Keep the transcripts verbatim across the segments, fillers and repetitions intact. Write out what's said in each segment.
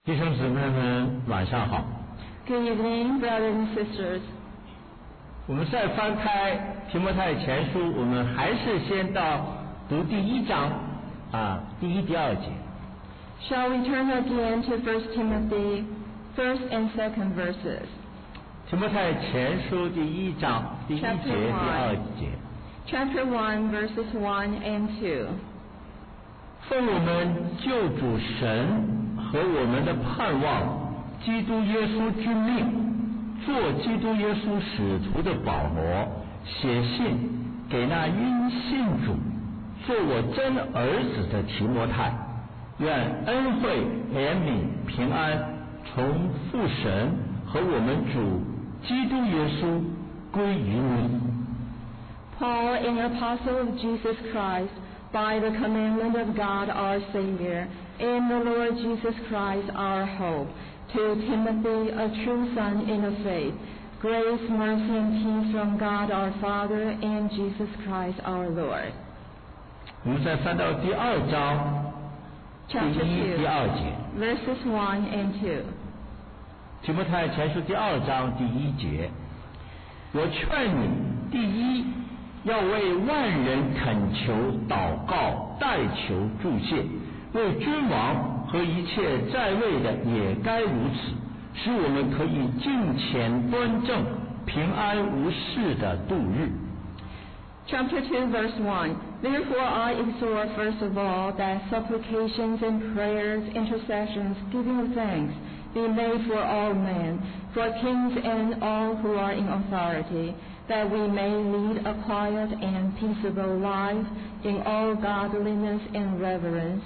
弟兄姊妹们，晚上好。 Good evening, brothers and sisters. 我们再翻开提摩太前书，我们还是先到读第一章啊，第一、第二节。 Shall we turn again to First Timothy, first and second verses? 提摩太前书第一章第一节、第二节。 Chapter one, verses one and two. 奉我们救主神和我们的盼望基督耶稣之命，做基督耶稣使徒的保罗，写信给那因信主做我真儿子的提摩太，愿恩惠、怜悯、平安从父神和我们主基督耶稣归于你。 Paul, an apostle of Jesus Christ, by the commandment of God our Savior, and the Lord Jesus Christ our hope, to Timothy, a true son in the faith, grace, mercy, and peace from God our Father and Jesus Christ our Lord. 我们再翻到第二章第 Chapter 一、 two, 第二节。 verses one and two. 提摩太前书第二章第一节，我劝你，第一，要为万人恳求、祷告、代求、祝谢，为君王和一切在位的也该如此，使我们可以敬虔端正、平安无事的度日。 Chapter two, verse one. Therefore I exhort first of all that supplications and prayers, intercessions, giving of thanks, be made for all men, for kings and all who are in authority, that we may lead a quiet and peaceable life in all godliness and reverence.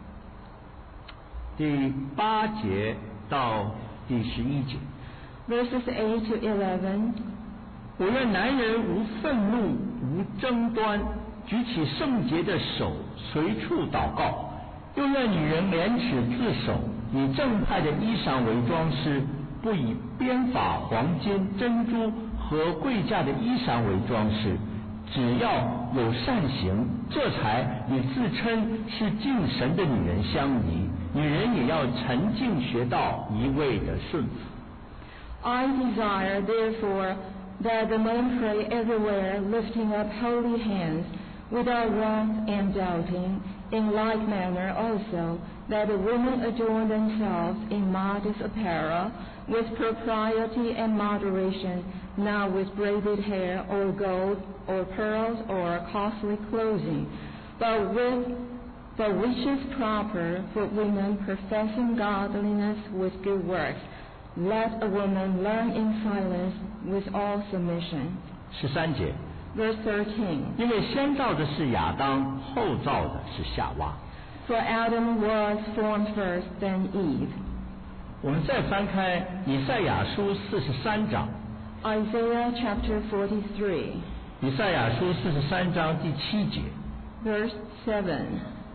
第八节到第十一节。 Verses eight to eleven. 我愿男人无愤怒、无争端，举起圣洁的手，随处祷告；又愿女人廉耻自守，以正派的衣裳为装饰，不以编发、黄金、珍珠和贵价的衣裳为装饰。只要有善行，这才与自称是敬神的女人相宜。女人也要沉静学道，一味的顺服。 I desire, therefore, that the men pray everywhere, lifting up holy hands, without wrath and doubting. In like manner also, that the women adorn themselves in modest apparel, with propriety and moderation, not with braided hair, or gold, or pearls, or costly clothing, but with but which is proper for women professing godliness with good works. Let a woman learn in silence with all submission. 十三节。 Verse thirteen. 因为先造的是亚当，后造的是夏娃。 For Adam was formed first, then Eve. 我们再翻开以赛亚书四十三章。 Isaiah chapter forty-three. 以赛亚书四十三章第七节。 Verse seven.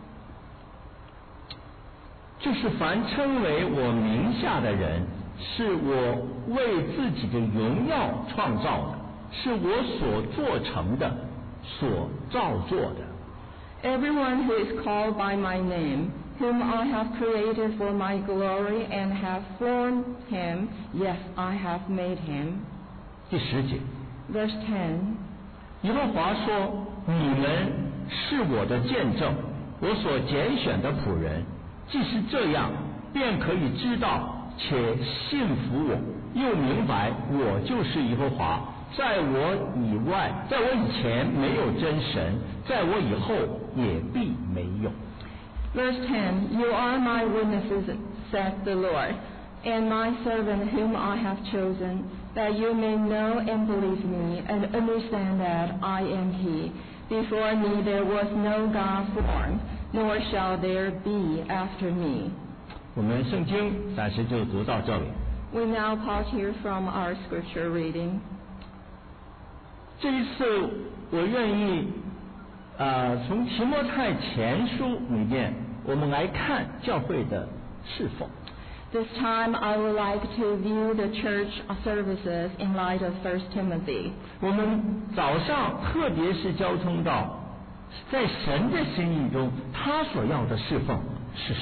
就是凡称为我名下的人，是我为自己的荣耀创造的，是我所做成的，所造作的。 Everyone who is called by my name, whom I have created for my glory and have formed him, yes, I have made him. 第十节。 Verse ten. 耶和华说：“你们是我的见证，我所拣选的仆人。既是这样，便可以知道且信服我，又明白我就是耶和华。在我以外，在我以前没有真神，在我以后也必没有。” Verse ten. You are my witnesses, saith the Lord, and my servant whom I have chosen, that you may know and believe me, and understand that I am he. Before me there was no God formed, nor shall there be after me. 我们圣经暂时就读到这里。 We now pause here from our scripture reading. 这一次，我愿意，呃，从提摩太前书里面，我们来看教会的侍奉。 This time I would like to view the church services in light of First Timothy. 我们早上特别是交通到，在神的心意中，他所要的侍奉是什么？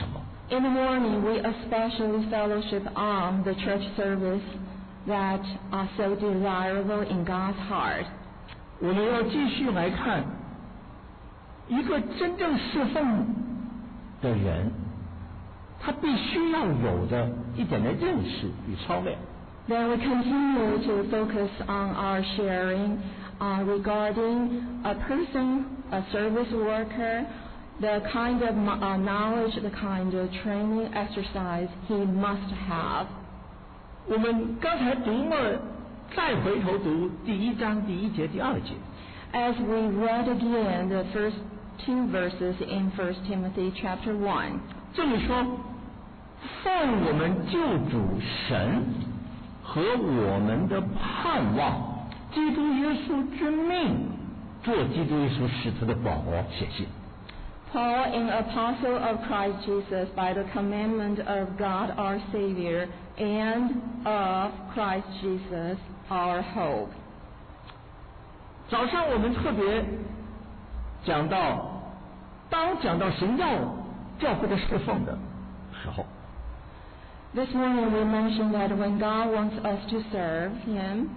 In the morning, we especially fellowship on the church service that are so desirable in God's heart. 我们要继续来看一个真正侍奉的人，他必须要有的一点的认识与操练。 Then we continue to focus on our sharing uh, regarding a person, a service worker, the kind of uh, knowledge, the kind of training exercise he must have. 我们刚才读了，再回头读第一章第一节、第二节。 As we read again the first two verses in First Timothy chapter one. 这里说，奉我们救主神和我们的盼望，基督耶稣之命，做基督耶稣使徒的保罗写信。 Paul, an apostle of Christ Jesus, by the commandment of God our Savior, and of Christ Jesus, our hope. 早上我们特别讲到，当讲到神要教会的侍奉的时候， This morning we mentioned that when God wants us to serve Him,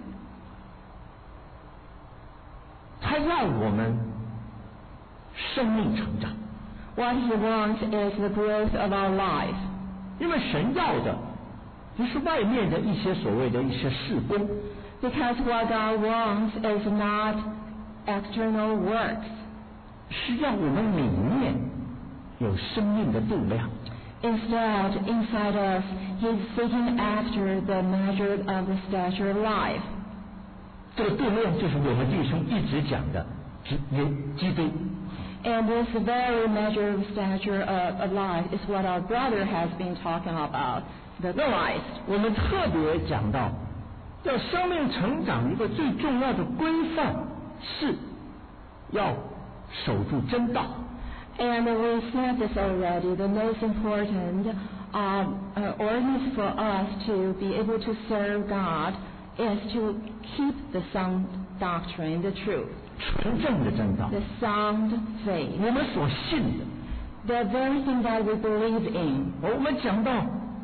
他要我们生命成长。 what He wants is the growth of our life. 因为神要的不是外面的一些所谓的一些事工， Because what God wants is not external works. 是让我们里面有生命的度量。 Instead, inside us, He's seeking after the measure of the stature of life. 这个度量就是我们弟兄一直讲的基基督。 And this very measure of stature of, of life is what our brother has been talking about, the 那 Christ. 我们特别讲到，要生命成长一个最重要的规范是要守住真道。 And we said this already, the most important um, uh, ordinance for us to be able to serve God is to keep the sound doctrine, the truth, 纯正的真道， the sound faith, 我们所信的。 the very thing that we believe in. 我们讲到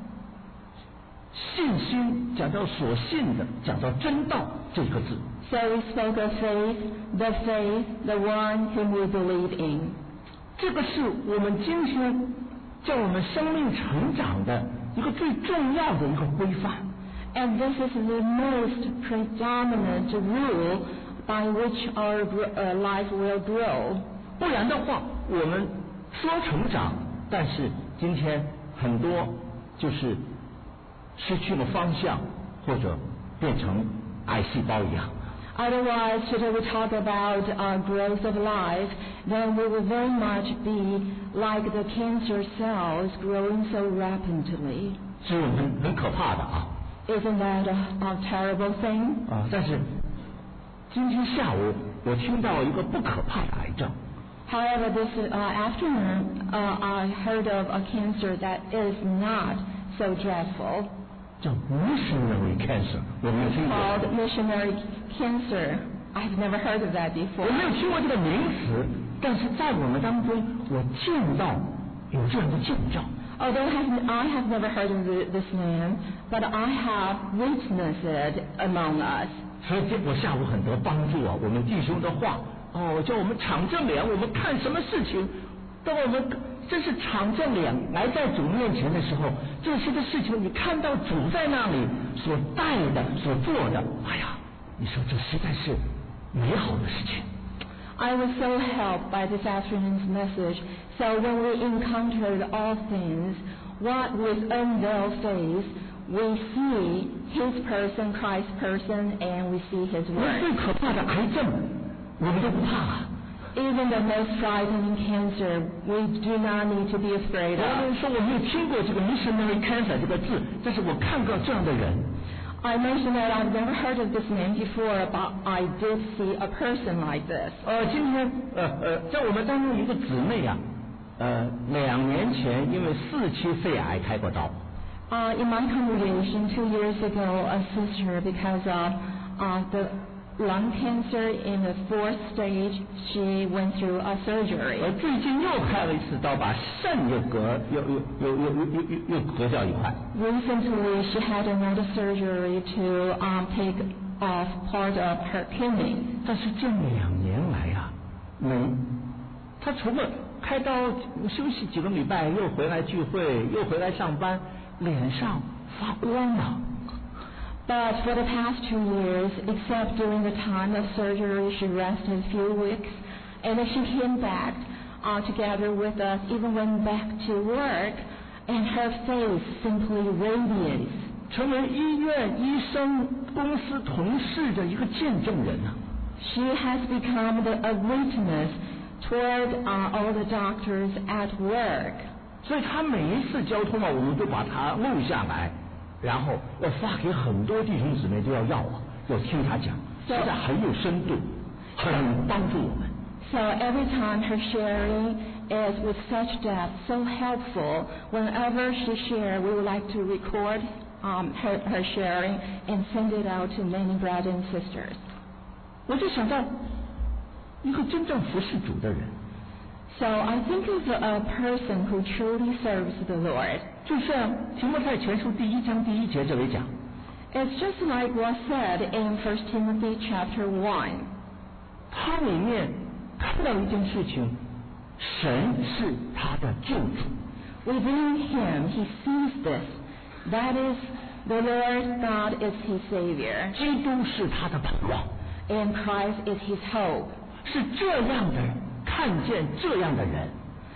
信心，讲到所信的，讲到真道这个字。 So we spoke of faith, the faith, the one whom we believe in. 这个是我们今天叫我们生命成长的一个最重要的一个规范。 And this is the most predominant rule by which our uh, life will grow. 不然的话，我们说成长，但是今天很多就是失去了方向，或者变成癌细胞一样。 Otherwise, today we talk about uh, growth of life, then we will very much be like the cancer cells growing so rapidly. 是很很可怕的啊！ Isn't that a, a terrible thing? 啊，但是今天下午我听到一个不可怕的癌症。 However, this uh, afternoon, uh, I heard of a cancer that is not so dreadful. 叫 missionary cancer， 我没有听过。 Called missionary cancer. I've never heard of that 我 before. 没有听过这个名词，但是在我们当中，我见到有这样的见证。 Although I have, I have never heard of the, this name, but I have witnessed it among us. 所以我下午很多帮助啊，我们弟兄的话，哦，叫我们敞正脸，我们看什么事情，当我们真是敞正脸来在主面前的时候，这些的事情你看到主在那里所带的、所做的，哎呀，你说这实在是美好的事情。 I was so helped by this afternoon's message. So when we encountered all things, what with unveiled face, we see His person, Christ's person, and we see His 那 word. 最可怕的癌症，我们都不怕啊。 Even the most frightening cancer, we do not need to be afraid 我 of. 们说我没有听过这个 missionary cancer 这个字，但是我看过这样的人。 I mentioned that I've never heard of this name before, but I did see a person like this. 呃，今天呃呃，在我们当中有一个姊妹啊，呃，两年前因为四期肺癌开过刀。 Uh, in my congregation two years ago, a sister, because of uh, the lung cancer in the fourth stage. She went through a surgery. 而最近又开了一次刀，把肾又割又又又又又又又割掉一块。 Recently, she had another surgery to um, take off part of her kidney. 但是这两年来呀、啊，没，她除了开刀休息几个礼拜，又回来聚会，又回来上班，脸上发光了。 But for the past two years, except during the time of surgery, she rested a few weeks, and then she came back uh, together with us, even went back to work, and her face simply radiates. 成为医院、医生、公司同事的一个见证人啊。 She has become the, a witness toward uh, all the doctors at work. 所以她每一次交通啊，我们都把它录下来。然后要发给很多弟兄姊妹都要要啊，要听他讲，实在很有深度，很帮助我们。 So every time her sharing is with such depth, so helpful. Whenever she shares, we would like to record um, her, her sharing and send it out to many brothers and sisters. 我就想到一个真正服侍主的人。 So I think of a person who truly serves the Lord. 就像提摩太前书第一章第一节这里讲 It's just like what's said in First Timothy chapter one. 他里面看到一件事情，神是他的救主。 Within him, he sees this. That is, the Lord God is his Savior. 基督是他的盼望。 And Christ is his hope. 是这样的，看见这样的人。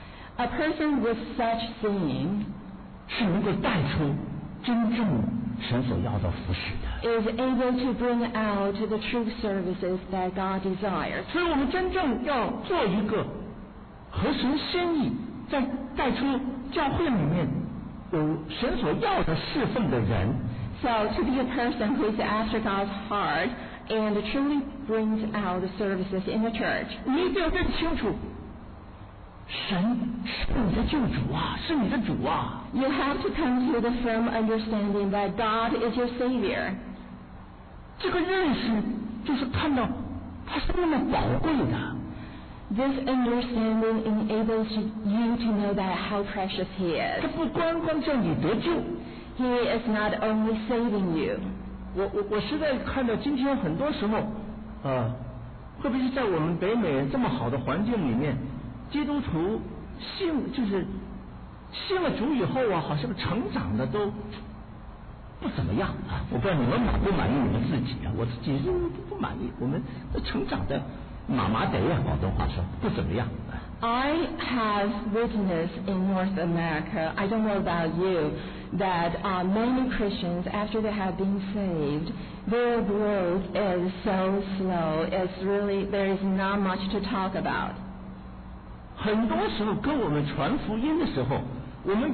A person with such seeing 是能够带出真正神所要的服侍的。 is able to bring out the true services that God desires. 所以我们真正要做一个合神心意，在带出教会里面有神所要的侍奉的人。 So to be a person who is after God's heart and truly brings out the services in the church. 你一定要认清楚，神是你的救主啊，是你的主啊。 You have to come to the firm understanding that God is your Savior. 这个认识就是看到他是那么宝贵的。 This understanding enables you to know that how precious He 他 is. 不光光叫你得救。 He is not only saving you. 我我我实在看到今天很多时候，呃，特别是在我们北美这么好的环境里面，基督徒信就是信了主以后啊，好像成长的都不怎么样啊。我不知道你们满不满意你们自己啊？我自己就不满意，我们成长的麻麻得呀，广东话说不怎么样。 I have witnessed in North America, I don't know about you, that uh, many Christians, after they have been saved, their growth is so slow. It's really, there is not much to talk about. 很多时候跟我们传福音的时候，我们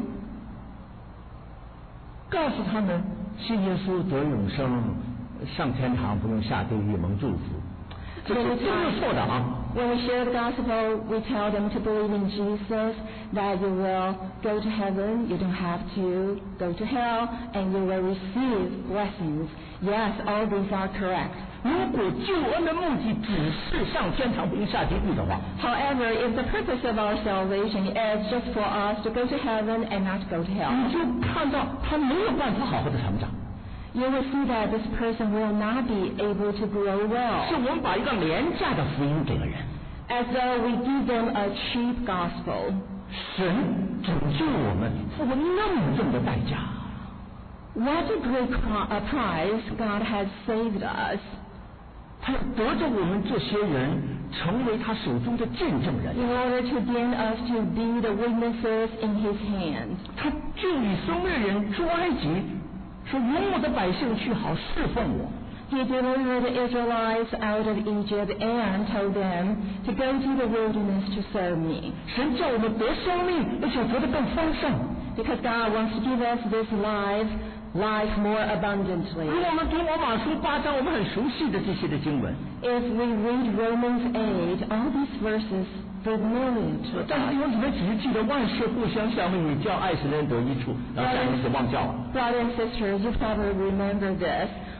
告诉他们信耶稣得永生，上天堂不用下地狱蒙祝福，这是这是错的啊。 When we share the gospel, we tell them to believe in Jesus, that you will go to heaven, you don't have to go to hell, and you will receive blessings. Yes, all these are correct. 如果救恩的目的只是上天堂不用下地狱的话 However, if the purpose of our salvation is just for us to go to heaven and not go to hell, 你就看到他没有办法好好的成长。 you will see that this person will not be able to grow 是 well, 我们把一个廉价的福音给了人， as though we give them a cheap gospel. 神拯救我们，付了那么重的代价。 What a great cri- a price God has saved us. 他要得着我们这些人成为他手中的见证人， In order to gain us to be the witnesses in His hand. 他救以色列人出埃及，说容我的百姓去好侍奉我。 He delivered the Israelites out of Egypt and told them to go to the wilderness to serve me. 神叫我们得生命，而且得的更丰盛。 Because God wants to give us this life, life more abundantly. 如果我们读罗马书八章，我们很熟悉的这些的经文， If we read Romans eight, all these verses familiar to 但是 us. 弟兄姊妹只是记得万事互相效力，你叫爱使人得益处，然后下面是忘教了。 Brothers and sisters, you probably remember this.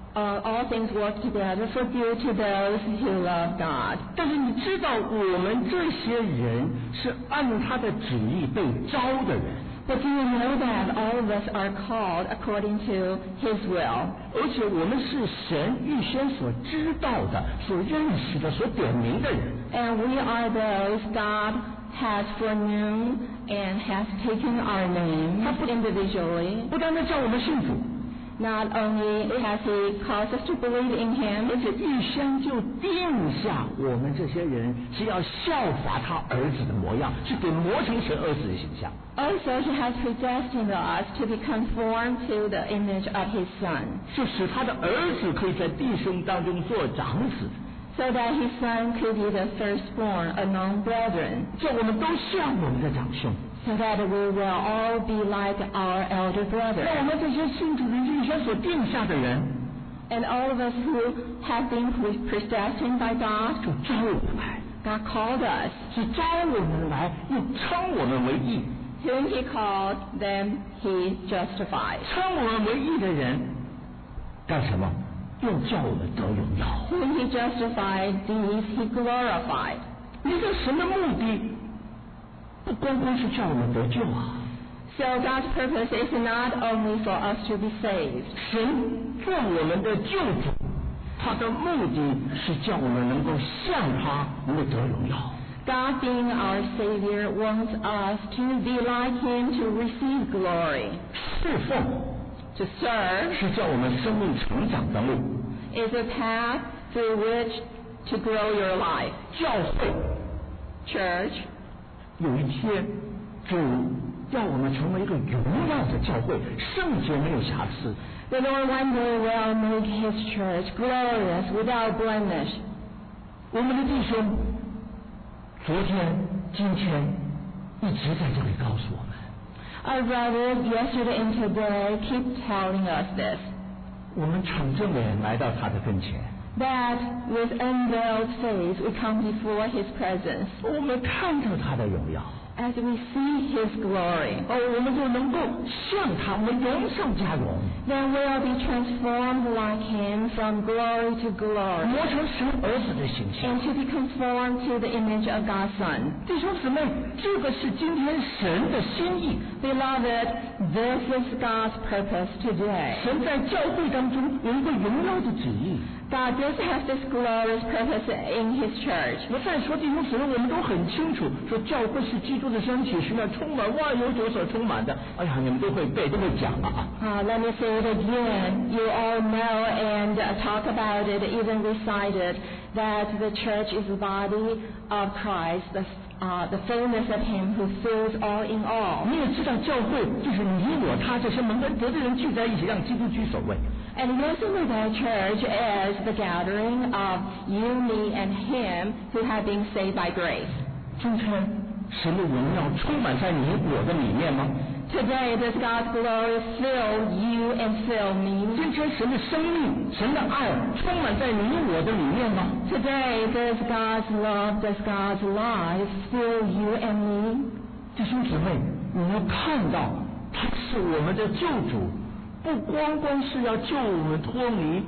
Uh, all things work together for good to those who love God. 但是你知道，我们这些人是按他的旨意被招的人。 But do you know that all of us are called according to His will? 而且我们是神预先所知道的、所认识的、所点名的人。 And we are those God has foreknown and has taken our names individually. 不单单叫我们信主。 Not only has He caused us to believe in Him, 而且预先就定下我们这些人是要效法他儿子的模样，是给磨成神儿子的形象。 Also, He has predestined us to be conformed to the image of His Son, 是使他的儿子可以在弟兄当中做长子， so that His Son could be the firstborn among brethren, 叫我们都像我们的长兄。 so that we will all be like our elder brother. 让我们这些信主的预先所定下的人， And all of us who have been predestined by God, 就招我们来， God called us. 是招我们来，又称我们为义。 Whom He called, them He justified. 称我们为义的人干什么？又叫我们得荣耀。 Whom He justified, these He glorified. 你这神的目的不光光是叫我们得救啊！ So God's purpose is not only for us to be saved. 神做我们的救主，他的目的是叫我们能够像他，能够得荣耀。 God being our Savior wants us to be like Him to receive glory. 侍奉 To serve 是叫我们生命成长的路， is a path through which to grow your life. 教会 Church, 有一天主要我们成为一个荣耀的教会，圣洁没有瑕疵。 the Lord one day will make His church glorious without blemish. 我们的弟兄昨天、今天一直在这里告诉我们， Our brothers yesterday and today keep telling us this, 我们敞着脸来到他的跟前， that with unveiled face we come before His presence. 我们看到他的荣耀， As we see His glory, 哦，我们就能够像他，我们荣上加荣， then we'll be transformed like Him from glory to glory, 磨成神儿子的形象。 and to be conformed to the image of God's Son. 弟兄姊妹，这个是今天神的心意。 Beloved, this is God's purpose today. 神在教会当中有一个荣耀的旨意。 God does have this glorious purpose in His church. 我再说弟兄姊妹，我们都很清楚，说教会是基督的身体，是那充满万有酒所充满的。哎呀，你们都会背，都会讲啊。 Uh, let me say it again. You all know and uh, talk about it, even recite it, that the church is the body of Christ, the, uh, the fullness of Him who fills all in all. 你也知道，教会就是你我他这些蒙恩得的人聚在一起，让基督居首位。 And you also know that church is the gathering of you, me, and Him who have been saved by grace. 今天神的荣耀充满在你我的里面吗？ Today, does God's glory fill you and fill me? 今天神的生命、神的爱充满在你我的里面吗？ Today, does God's love, does God's life fill you and me? 弟兄姊妹，你要看到他是我们的救主，不光光是要救我们脱离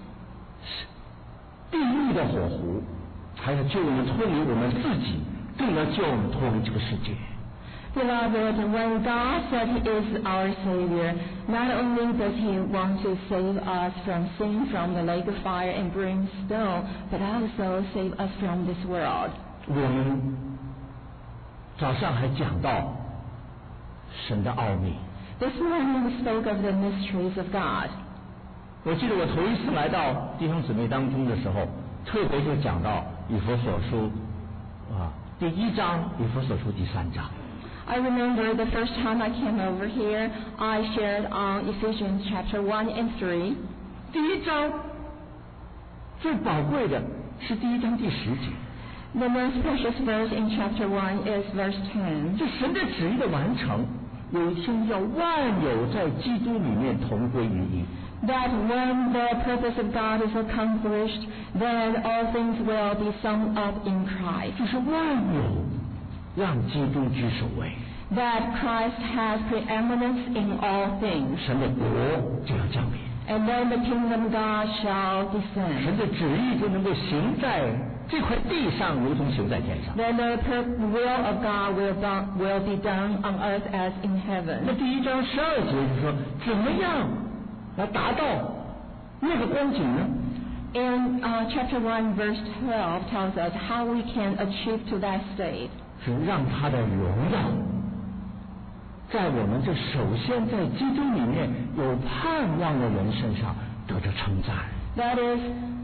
地狱的火湖，还要救我们脱离我们自己，更要救我们脱离这个世界。 Beloved, when God said He is our Savior, not only does He want to save us from sin, from the lake of fire and brimstone, but also save us from this world. 我们早上还讲到神的奥秘。 This morning we spoke of the mysteries of God. 我记得我头一次来到弟兄姊妹当中的时候，特别就讲到以弗所书啊第一章，以弗所书第三章。 I remember the first time I came over here, I shared on Ephesians chapter one and three. 第一章最宝贵的是第一章第十节。 The most precious verse in chapter one is verse ten. 这神的旨意的完成，有一天要万有在基督里面同归于一。 That when the purpose of God is accomplished, then all things will be summed up in Christ. 就是万有让基督居首位。 That Christ has preeminence in all things. 神的国就要降临。 And then the kingdom of God shall 神 descend. 的旨意就能够行在这块地上，如同行在天上。 Then the per- will of God will, done, will be done on earth as in 那 heaven. 第一章十二节就说，怎么样来达到那个光景呢？ In uh, chapter one, verse twelve tells us how we can achieve to that state. 是让他的荣耀在我们这首先在基督里面有盼望的人身上得着称赞。 That is,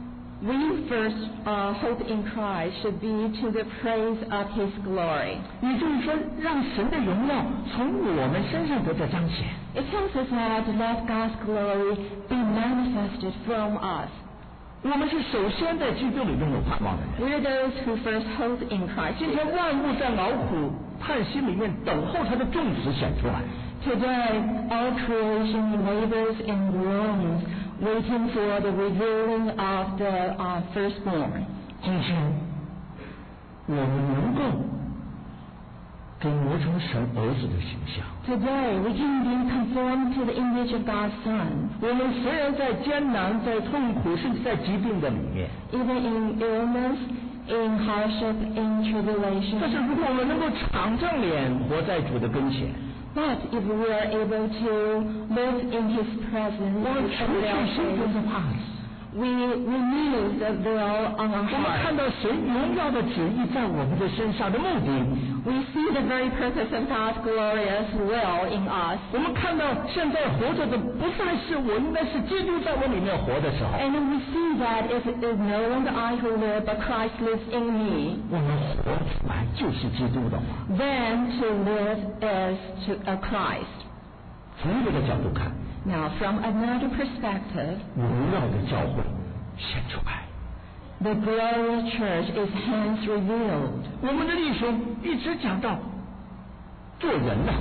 we first uh, hope in Christ should be to the praise of His glory. 也就是说，让神的荣耀从我们身上得着彰显。 It tells us that let God's glory be manifested from us. 我们是首先在基督里拥有盼望的人。 We're those who first hope in Christ. 今天万物在劳苦叹息里面等候他的种子显出来。 Today, all creation labors and groans, waiting for the revealing of the uh, firstborn. 今天我们能够给磨成神儿子的形象。 Today, we can be conformed to the image of God's Son. 我们虽然在艰难、在痛苦，甚至在疾病的里面， Even in illness, in hardship, in 但是 tribulation. 如果我们能够敞着脸活在主的跟前， But if we are able to live in His presence 我们 with 除 a 去 veiled 心中 face, 的怕死， we remove the veil on our 我们看 heart. 到神荣耀的旨意在我们的身上的目的， We see the very purpose of God's glorious will in us. 我们看到现在活着的不再是我，应该是基督在我里面活的时候， And we see that it is no longer I who live, but Christ lives in me. 我们活出来就是基督的话。 Then to live is to uh, Christ. 从这个角度看， Now, from another perspective, 荣耀的教会显出来。 the glorious church is hence revealed. 我们的弟兄一直讲到做人呐、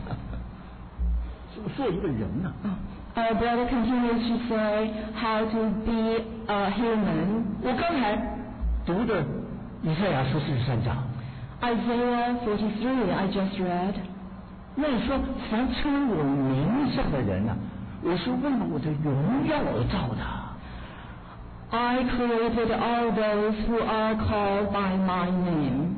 做做一个人呐、 Our brother continues to say how to be a human. 我刚才读的以赛亚书四十三章， Isaiah forty-three, I just read. 那你说凡称我名下的人呐、我是为了我的荣耀而造的。 I created all those who are called by my name.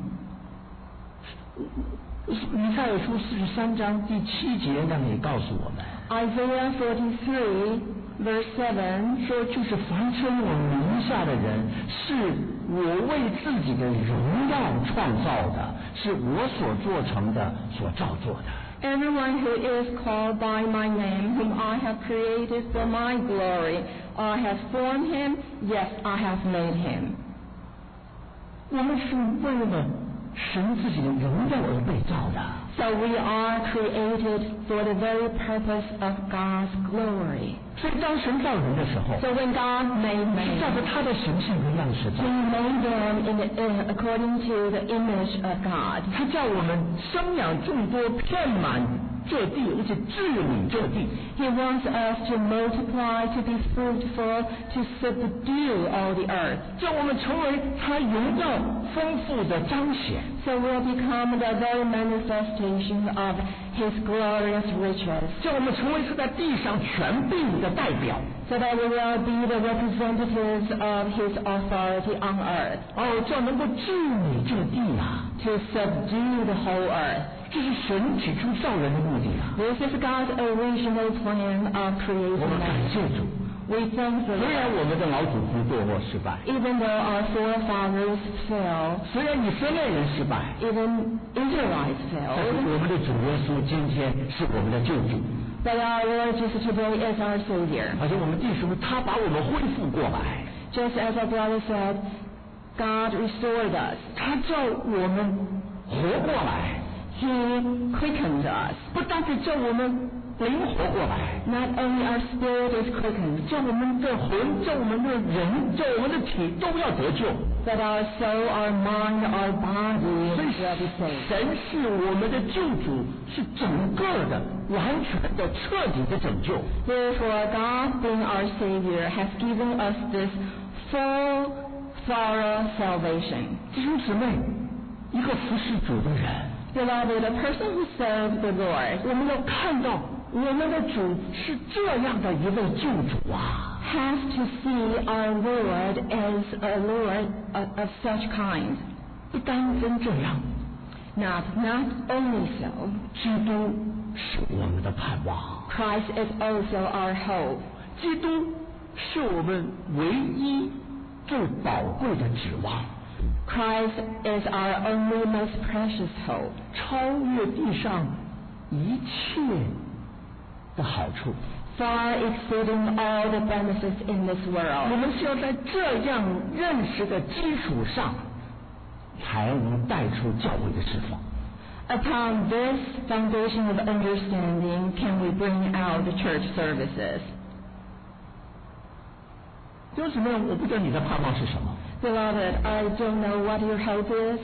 以赛亚书四十三章第七节那里告诉我们， Isaiah forty-three, verse seven, 说就是凡称我名下的人，是我为自己的荣耀创造的，是我所做成的，所造作的。 everyone who is called by my name, whom I have created for my glory, I have formed him, yes, I have made him. 我们是为了神自己的荣耀而被造的。 So we are created for the very purpose of God's glory. 所以当神造人的时候， So when God made 是照 man, 着他的形象和样式造 He。made them in the, in, according to the image of God. 他叫我们生养众多，遍满这地，而且治理这地。 He wants us to multiply, to be fruitful, to subdue all the earth. 叫我们成为他荣耀丰富的彰显。 So we'll become the very manifestation of His glorious riches. 叫我们成为是在地上权柄的代表。 So that we will be the representatives of His authority on earth. 哦，叫能够治理这地啊， To subdue the whole earth. 这是神起初造人的目的啊。 This is God's original plan of 我 creating 们感 man. 谢主， We thank the 虽然 Lord. 我们的老祖父堕落失败， Even though our forefathers fell, 虽然以色列人失败， even Israelites 但是 failed, 我们的主耶稣今天是我们的救主， but our Lord Jesus today is our Savior. 而且我们弟兄他把我们恢复过来， Just as our brother said, God restored us. 他叫我们活过来， He quickened us. 不单是叫我们灵活过来， Not only our spirit is quickened, 叫我们的魂，叫我们的人，叫我们的体都要得救。 but our soul, our mind, our body 所以 will be saved. 神是我们的救主，是整个的、完全的、彻底的拯救。 Therefore, God, being our Savior, has given us this full, thorough salvation. 弟兄姊妹，一个服侍主的人， Beloved, a person who serves the Lord, 我们要看到我们的主是这样的一位救主啊 has to see our Lord as a Lord of, of such kind. 不单单这样， Not, not only so, 基督是我们的盼望， Christ is also our hope. 基督是我们唯一最宝贵的指望， Christ is our only most precious hope, 超越地上一切的好处。 far exceeding all the benefits in this 我 world. 们需要在这样认识的基础上，才能带出教会的释放。 Upon this foundation of understanding can we bring out the church services. 弟兄姊妹，我不知道你的盼望是什么。 Beloved, I don't know what your hope is.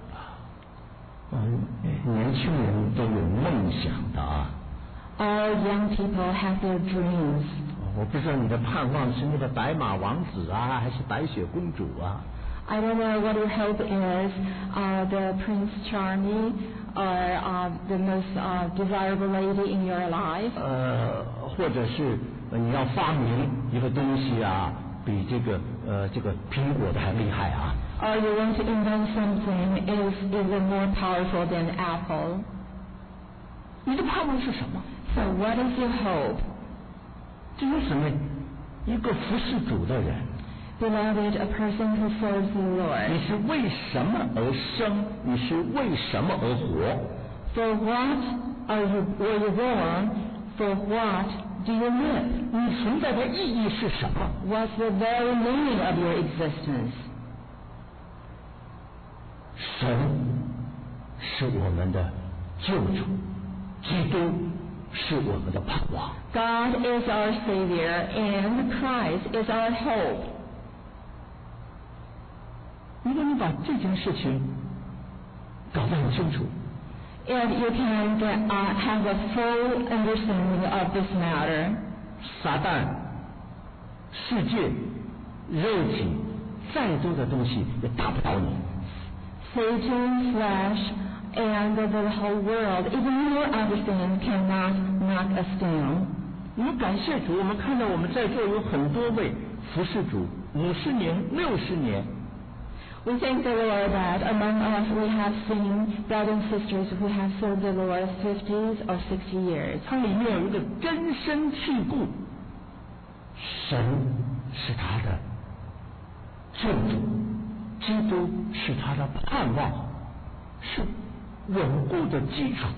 嗯，年轻人都有梦想的啊。 All young people have their dreams. 我不知道你的盼望是那个白马王子啊，还是白雪公主啊？ I don't know what your hope is, uh, the Prince Charming or uh, the most uh, desirable lady in your life. 呃，或者是你要发明一个东西啊，比这个呃这个苹果的还厉害啊。 Or you want to invent something is even more powerful than Apple. 你的盼望是什么？ So what is your hope? 这是什么？一个服侍主的人， Beloved, a person who serves the 你 Lord. 是为什么而生？你是为什么而活？ For what are you, were you born? For what do you live? 你存在的意义是什么？ What's the very meaning of your existence? 神是我们的救主，基督是我们的盼望。 God is our Savior and Christ is our hope. 如果你把这件事情搞得很清楚， If you can get, uh, have a full understanding of this matter, 撒旦、世界、肉体，再多的东西也打不倒你。 Satan, flesh, and the whole world, even more everything cannot knock us down. 我们感谢主，我们看到我们在座有很多位服侍主五十年、六十年。 We thank the Lord that among us we have seen brothers and sisters who have served the Lord fifty or sixty years. 它里面有一个根深蒂固，神是他的救主，基督是他的盼望，是稳固的基础。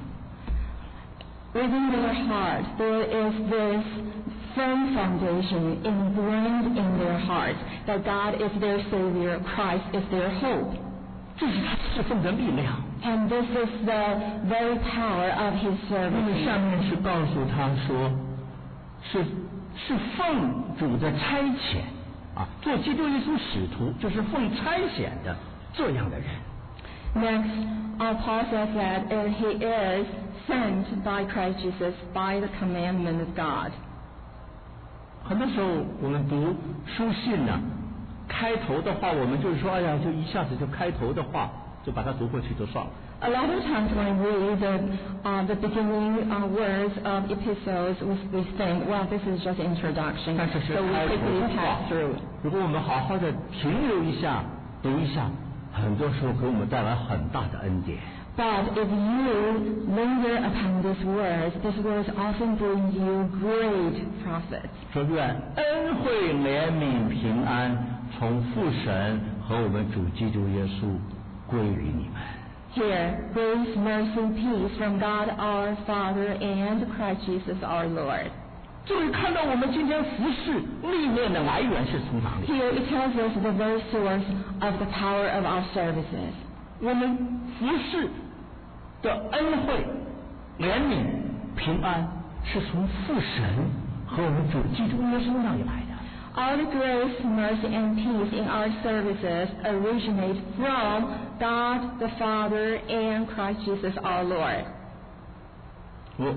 Within their heart there is this firm foundation ingrained in their hearts that God is their Savior, Christ is their hope. 这是他侍奉的力量。 And this is the very power of His 因为 service. 下面是告诉他说，是是奉主的差遣啊，做基督耶稣使徒就是奉差遣的这样的人。 Next, uh, Paul says that uh, he is sent by Christ Jesus by the commandment of God. 很多时候我们读书信呢、啊，开头的话我们就是说，哎呀，就一下子就开头的话就把它读过去就算了。 A lot of times when we read the, uh, the beginning uh, words of epistles, we, we think, well, this is just introduction, 但是是 so we 开头 quickly 的话 pass through. 如果我们好好的停留一下，读一下，很多时候给我们带来很大的恩典。 But if you linger upon these words, these words often bring you great profit. 说愿恩惠、怜悯、平安从父神和我们主基督耶稣归于你们。 Here, grace, mercy, peace from God our Father and Christ Jesus our Lord. 这里看到我们今天服侍历练的来源是从哪里？ Here it tells us the very source of the power of our services. 我们服侍的恩惠、怜悯、平安是从父神和我们主基督耶稣那里来的。 All the grace, mercy, and peace in our services originate from God the Father and Christ Jesus our Lord. 我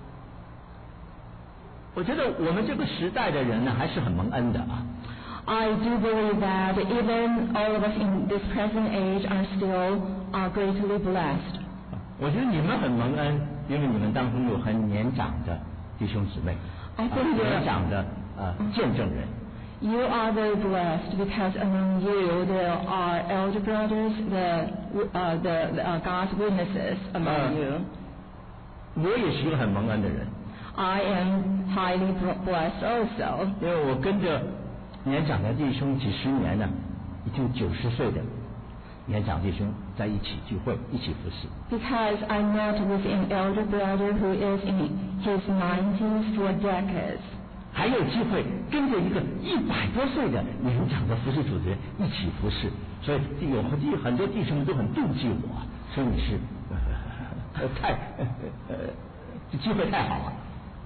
我觉得我们这个时代的人呢，还是很蒙恩的啊。 I do believe that even all of us in this present age are still uh, greatly blessed. 我觉得你们很蒙恩，因为你们当中有很年长的弟兄姊妹， I think 年 you're, 长的呃见证人。 you are very blessed because among you there are elder brothers, the, uh, the, the uh, God's witnesses among Uh, you. 我也是一个很蒙恩的人， I am highly blessed also 因为我跟着年长的弟兄几十年了，已经九十岁的年长弟兄在一起聚会，一起服侍。 because I met with an elder brother who is in his nineties for decades. 还有机会跟着一个一百多岁的年长的服侍主的人一起服侍，所以有很很多弟兄们都很妒忌我，说你是呃太呃这机会太好了。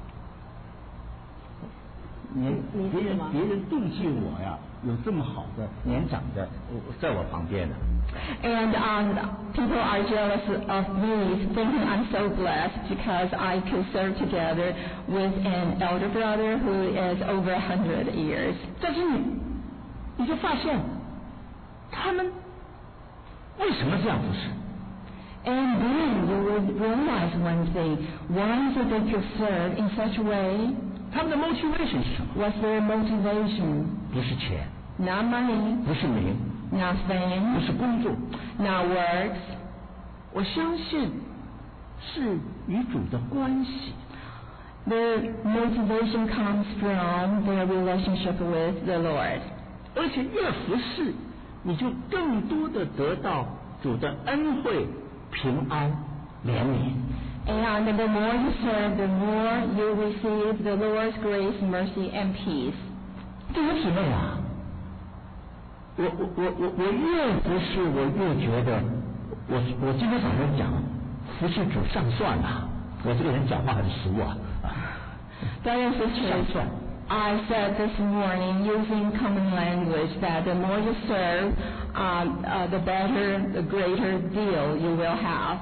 年别人别人妒忌我呀，有这么好的年长的在我旁边呢。 And um, people are jealous of me, thinking I'm so blessed because I could serve together with an elder brother who is over a hundred years. 但是你你就发现他们为什么这样服侍？ And then you will realize one thing: why did they could serve in such a way? 他们的 motivation 是什么？ What's their motivation? 不是钱， Not money, 不是名， not 不 fame, 是工作。 not works. 我相信是与主的关系。 Their motivation comes from their relationship with the Lord. 而且越服侍，你就更多的得到主的恩惠、平安、怜悯。 And the more you serve, the more you receive the Lord's grace, mercy, and peace. 弟兄姊妹啊，我我我我我越服侍，我越觉得，我我今天早上讲服侍主上算了，我这个人讲话很俗啊。 Brothers and sisters, I said this morning using common language that the more you serve, um, uh, the better, the greater deal you will have.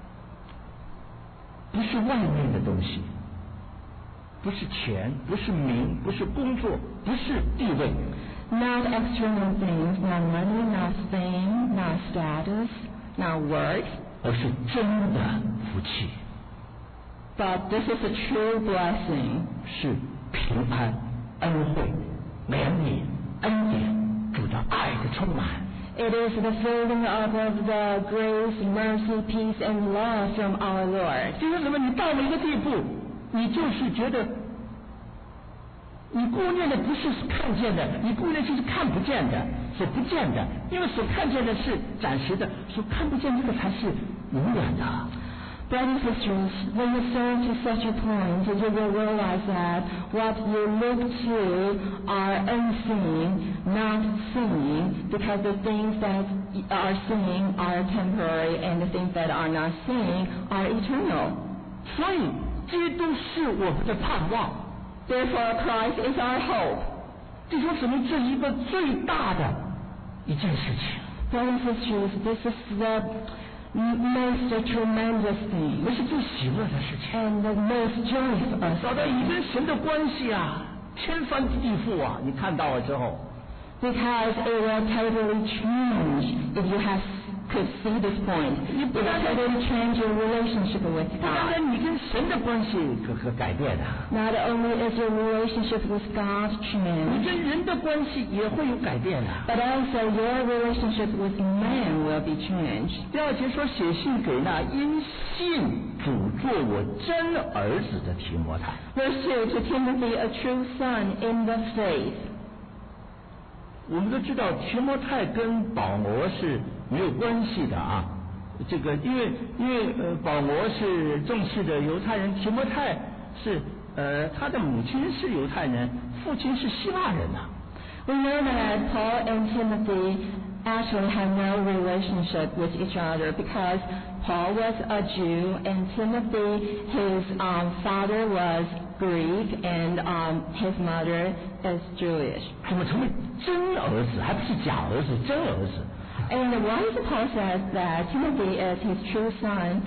不是外面的东西，不是钱，不是名，不是工作，不是地位， Not external things, not money, not fame, not status, not work, 而是真的福气， but this is a true blessing. 是平安、恩惠、怜悯、恩典，主的爱的充满。 It is the filling up of the grace, mercy, peace, and love from our Lord. 就是什么？你到了一个地步，你就是觉得，你顾念的不是看见的，你顾念就是看不见的，所不见的，因为所看见的是暂时的，所看不见这个才是永远的。 Brothers and sisters, when you serve to such a point, you will realize that what you look to are unseen, not seen, because the things that are seen are temporary and the things that are not seen are eternal. 所以，基督是我们的盼望。 Therefore, Christ is our hope. 弟兄姊妹，这一个最大的一件事情。 Brothers and sisters, this is the most tremendous thing 这是最喜乐的事情。 and the most joyous. 找到你跟神的关系啊，天翻地覆啊！你看到了之后， Because it will totally change if you have could see this point. It will totally change your relationship with 不单 God. 单你跟神的关系可可改变的， Not only is your relationship with God 你 changed, 跟人的关系也会有改变的。 but also your relationship with man will be changed. 第二节说，写信给那因信主做我真儿子的提摩太。 Verse two, to Timothy, a true son in the faith. 我们都知道提摩太跟保罗是没有关系的啊，这个因为因为呃保罗是正式的犹太人，提摩太是呃他的母亲是犹太人，父亲是希腊人呐、啊。 We know that Paul and Timothy actually had no relationship with each other because Paul was a Jew and Timothy, his um, father was Greek and um, his mother is Jewish. 怎么成为真儿子，还不是假儿子，真儿子？ And why is Paul says that Timothy is his true son,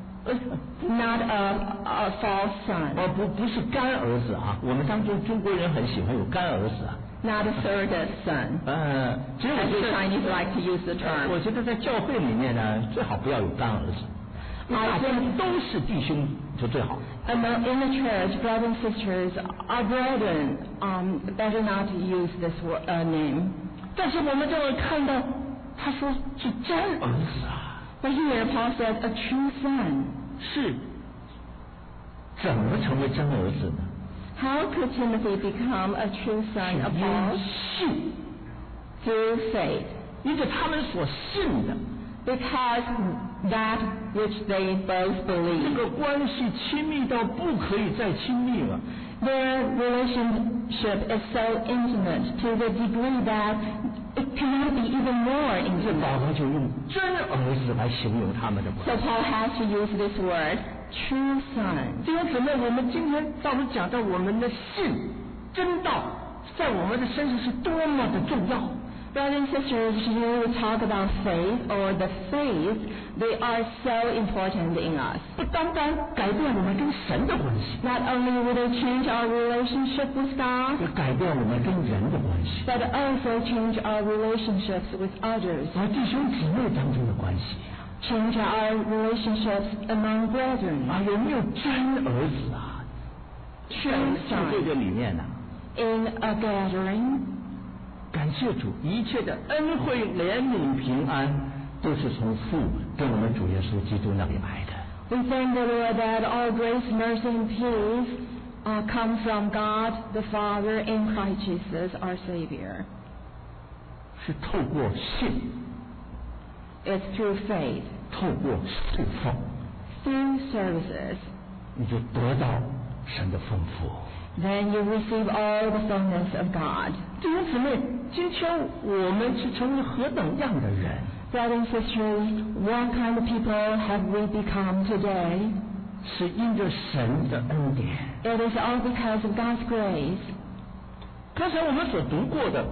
not a, a false son, 哦，不不是干儿子啊，我们当中中国人很喜欢有干儿子啊。 not a surrogate son? 呃，其实我 As 觉 the 得 Chinese like to use the term. 我觉得在教会里面呢，最好不要有干儿子。 大家都是弟兄就最好。 Among in the church, brothers and sisters, our brethren, um, better not to use this word, uh, name. 但是我们就会看到，他说是真儿子啊。 But here Paul said, a true son. 是，怎么成为真儿子呢？ How could Timothy become a true son of 因 Paul? 信， Through faith. 因着他们所信的。 Because that which they both 这 believe. 个关系亲密到不可以再亲密了。 Their relationship is so intimate to the degree that it cannot be even more 这 intimate. 保罗就用真儿子来形容他们的关 So 系。 Paul has to use this word, true son. 弟兄姊妹，我们今天到底讲到我们的信真道，在我们的身上是多么的重要。 Brothers and sisters, you talk about faith or the faith, they are so important in us. 不单单改变我们跟神的关系， Not only will they change our relationship with God, 也改变我们跟人的关系， but also change our relationships with others, 和弟兄姊妹当中的关系。 change our relationships among brethren. 啊，有没有真儿子啊？ True 在这 son 个里面呢、啊， in a gathering. 感谢主，一切的恩惠、怜悯、平安，都是从父跟我们主耶稣基督那里来的。 We thank the Lord that all grace, mercy, and peace uh, come from God the Father in Christ Jesus, our Savior. 是透过信， It's through faith, 透过侍奉， through services. 你就得到神的丰富。 Then you receive all the fullness of God. 弟兄姊妹，今天我们是成为何等样的人？ Brothers and sisters, what kind of people have we become today? 是因着神的恩典。 It is all because of God's grace. 刚才我们所读过的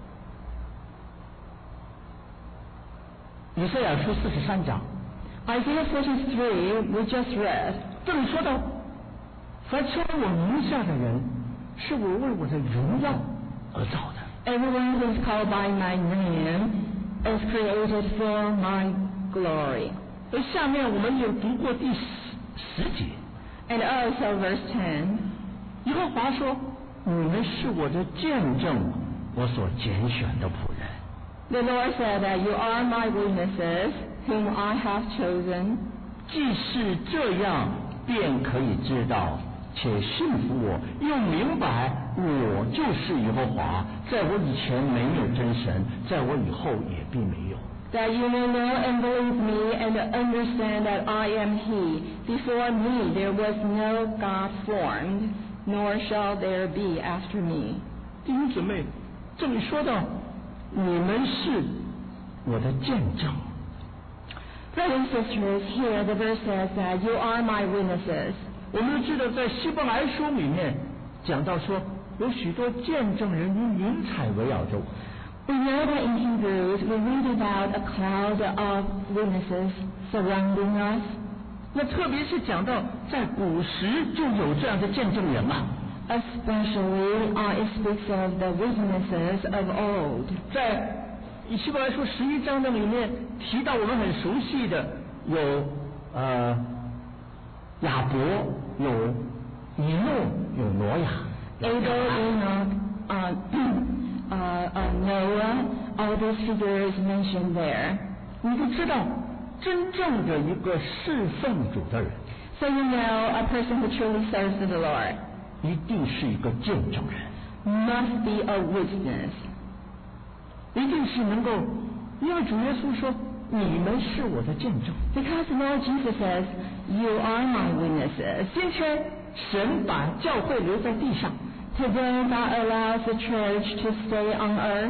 以赛亚书四十三章， Isaiah forty-three, we just read. 这里说到，凡称我名下的人，是我为我的荣耀而造的。 Everyone who is called by my name is created for my glory. 而下面我们有读过第十十节， And also verse ten. 耶和华说：“你们是我的见证，我所拣选的仆人。” The Lord said that you are my witnesses, whom I have chosen. 既是这样，便可以知道，且信服我，又明白我就是耶和华，在我以前没有真神，在我以后也必没有。 That you may know and believe me and understand that I am He. Before me there was no God formed, nor shall there be after me. 弟兄姊妹，这里说到你们是我的见证。 Brothers and sisters, here the verse says that you are my witnesses. 我们知道在希伯来书里面讲到说，有许多见证人如云彩围绕着我。 We know that in Hebrews we read about a cloud of witnesses surrounding us. 那特别是讲到在古时就有这样的见证人嘛。 Especially, uh, it speaks of the witnesses of old. 在以希伯来书十一章的里面提到我们很熟悉的有呃亚伯，有以诺，有挪亚， Abel, Enoch, uh, uh, uh, Noah, all these figures mentioned there. 你就知道真正的一个侍奉主的人， So you know a person who truly serves the Lord 一定是一个见证人， must be a witness. 一定是能够，因为主耶稣说你们是我的见证。 Because the Lord Jesus says, you are my witnesses. 今天神把教会留在地上， Today God allows the church to stay on earth.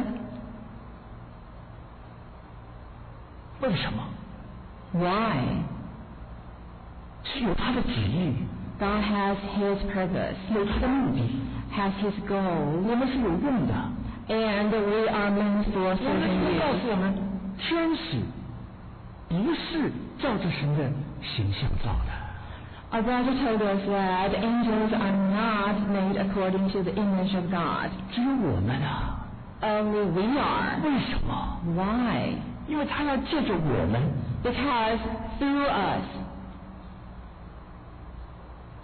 为什么？ Why? 是有他的旨意， God has His purpose, 有他的目的， has His goal, 我们是有用的。 and we are meant for 我们 serving 告 you. 诉我们，天使不是照着神的形象造的。 Our brother told us that angels are not made according to the image of God. 只有我们啊， Only we are. 为什么？ Why? 因为他要借着我们， Because through us,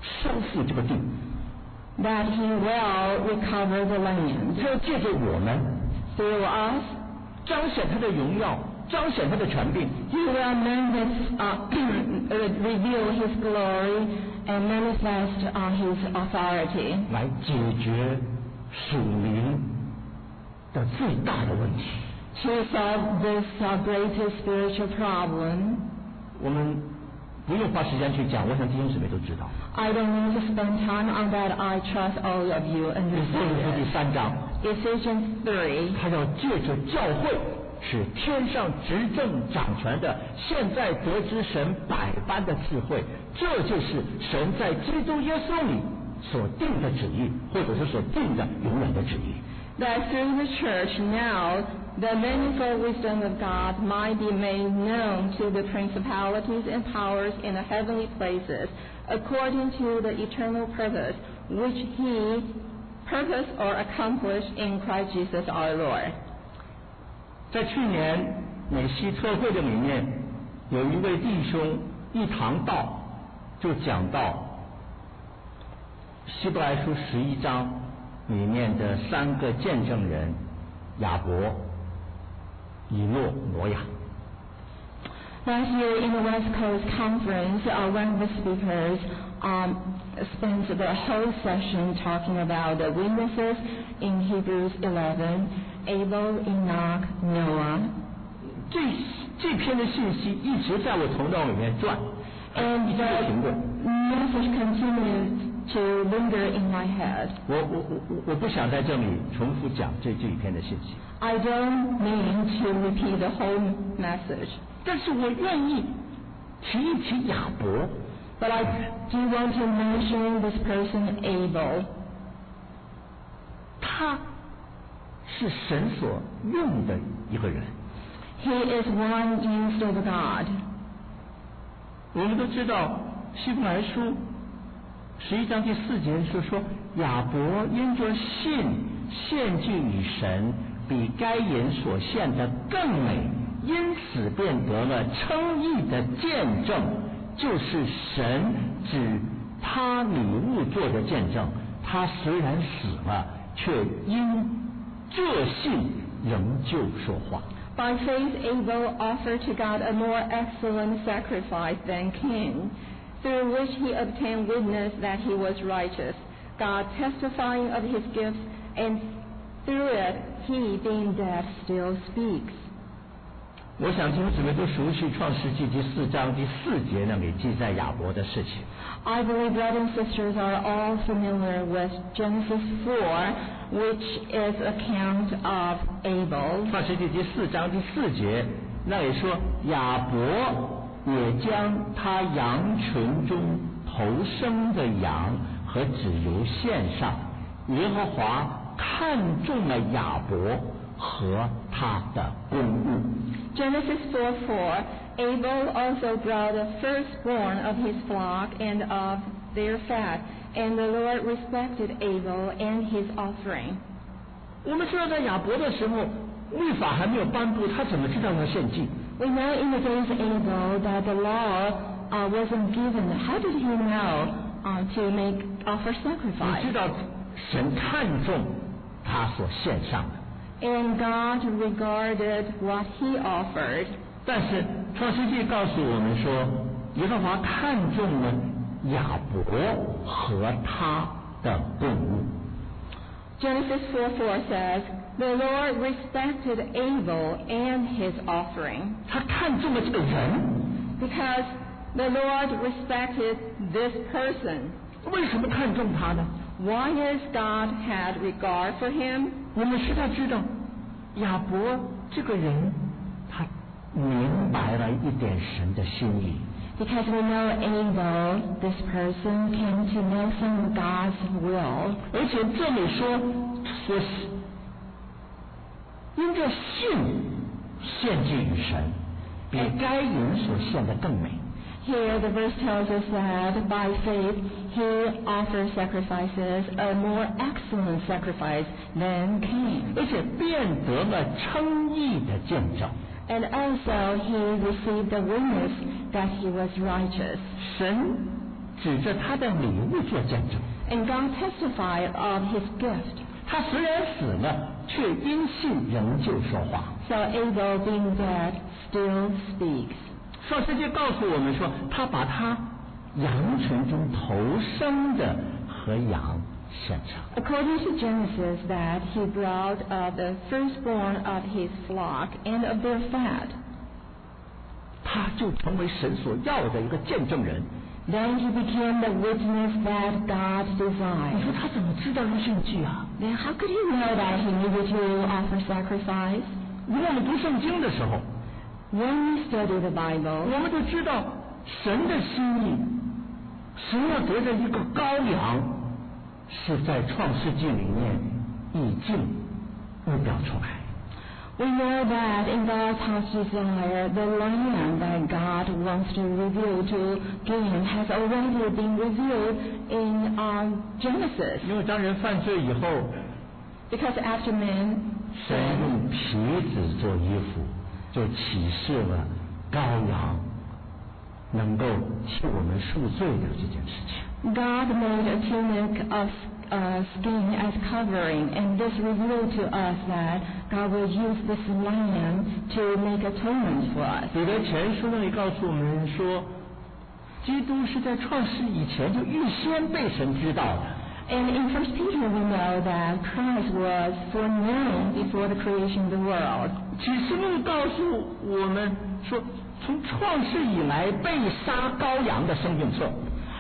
收复这个地， that he will recover the land. 他要借着我们 Through us, 彰显他的荣耀，彰显他的权柄， he will manifest, uh, reveal his glory and manifest uh, his authority 来解决属灵的最大的问题。 to solve this uh, greatest spiritual problem. 我们不用花时间去讲，我想弟兄姊妹都知道。 I don't need to spend time on that. I trust all of you 以弗所书 understand 第 it. 三章， Ephesians three, 他要借着教会，使天上执政掌权的，现在得知神百般的智慧，这就是神在基督耶稣里所定的旨意，或者是所定的永远的旨意。 that through the church now the manifold wisdom of God might be made known to the principalities and powers in the heavenly places, according to the eternal purpose which he purposed or accomplished in Christ Jesus our Lord. 在去年美西特会的里面，有一位弟兄一堂道就讲到希伯来书十一章里面的三个见证人亚伯、以诺、挪亚。 Last year in the West Coast Conference, uh, one of the speakers um, spent the whole session talking about the witnesses in Hebrews eleven, Abel, Enoch, Noah. 这这篇的信息一直在我头脑里面转， And 一直没停过。 the message continued to linger in my head. 我我我我我不想在这里重复讲这这一篇的信息， I don't mean to repeat the whole message, 但是我愿意提一提亚伯。 but I do want to mention this person, Abel. 他是神所用的一个人。 He is one used of God. 我们都知道希伯来书十一章第四节是说，亚伯因着信献祭与神，比该隐所献的更美，因此便得了称义的见证，就是神指他礼物做的见证。他虽然死了，却因这信仍旧说话。 By faith, Abel offered to God a more excellent sacrifice than Cain, through which he obtained witness that he was righteous, God testifying of his gifts, and through it he, being dead, still speaks. 我想弟兄姊妹都熟悉创世纪第四章第四节那里记载亚伯的事情。 I believe brothers and sisters are all familiar with Genesis four, which is account of Abel. 创世纪第四章第四节那里说，亚伯也将他羊群中头生的羊和脂油献上，耶和华看中了亚伯和他的公物。 Genesis four four, Abel also brought the firstborn of his flock and of their fat, and the Lord respected Abel and his offering. 我们知道在亚伯的时候，律法还没有颁布，他怎么知道要献祭？ We know in the days of Abel that the law uh, wasn't given. How did he know uh, to make offer 你 sacrifice? 知道神看重他所献上的。 And God regarded what he offered. 但是创世纪告诉我们说，耶和华看中了亚伯和他的供物。 Genesis four four says, the Lord respected Abel and his offering. 他看中了这个人， Because the Lord respected this person. 为什么看中他呢？ Why does God had regard for him? 我们实在知道，亚伯这个人，他明白了一点神的心意。 Because we know Abel, this person, came to know some of God's will. 而且这里说，说是因着信献祭于神，比该隐所献的更美。 Here the verse tells us that by faith he offered sacrifices, a more excellent sacrifice than Cain. 而且变得了称义的见证。 And also he received the witness that he was righteous. 神指着他的礼物做见证。 And God testified of his gift. 他虽然死了，却因信仍旧说话。 So Abel, being dead, still speaks. 创世纪告诉我们说，他把他羊群中头生的和羊献上。 According to Genesis, that he brought uh, the firstborn of his flock and of their fat. 他就成为神所要的一个见证人。 Then he became the witness that God 你说 desired. 他怎么知道要献祭啊？ Then how could he know that he needed to offer sacrifice? 因为我们读圣经的时候， When we study the 我 Bible, 们就知道神的心意，神要得着一个羔羊，是在创世纪里面已经预表出来。 we know that in God's heart's desire, the lamb that God wants to reveal to Cain has already been revealed in um, Genesis. 因为当人犯罪以后， Because after man 神 sinned, 用皮子做衣服，就启示了羔羊能够替我们赎罪的这件事情。 God made a tunic of uh, skin as covering, and this revealed to us that God will use this lamb to make atonement for us. 彼得前书那里告诉我们说，基督是在创世以前就预先被神知道的。 And in First Peter we know that Christ was foreknown before the creation of the world. 启示录告诉我们说，从创世以来被杀羔羊的生命册。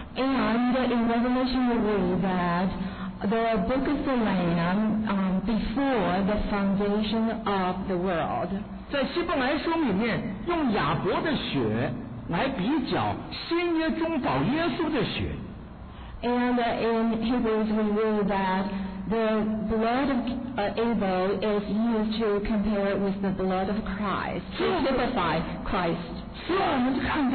And in Revelation we read that the book of the Lamb um, before the foundation of the world. 在希伯来书里面，用亚伯的血来比较新约中保耶稣的血。 And uh, in Hebrews we read that the blood of uh, Abel is used to compare it with the blood of Christ, to typify Christ. 所以我们就看到，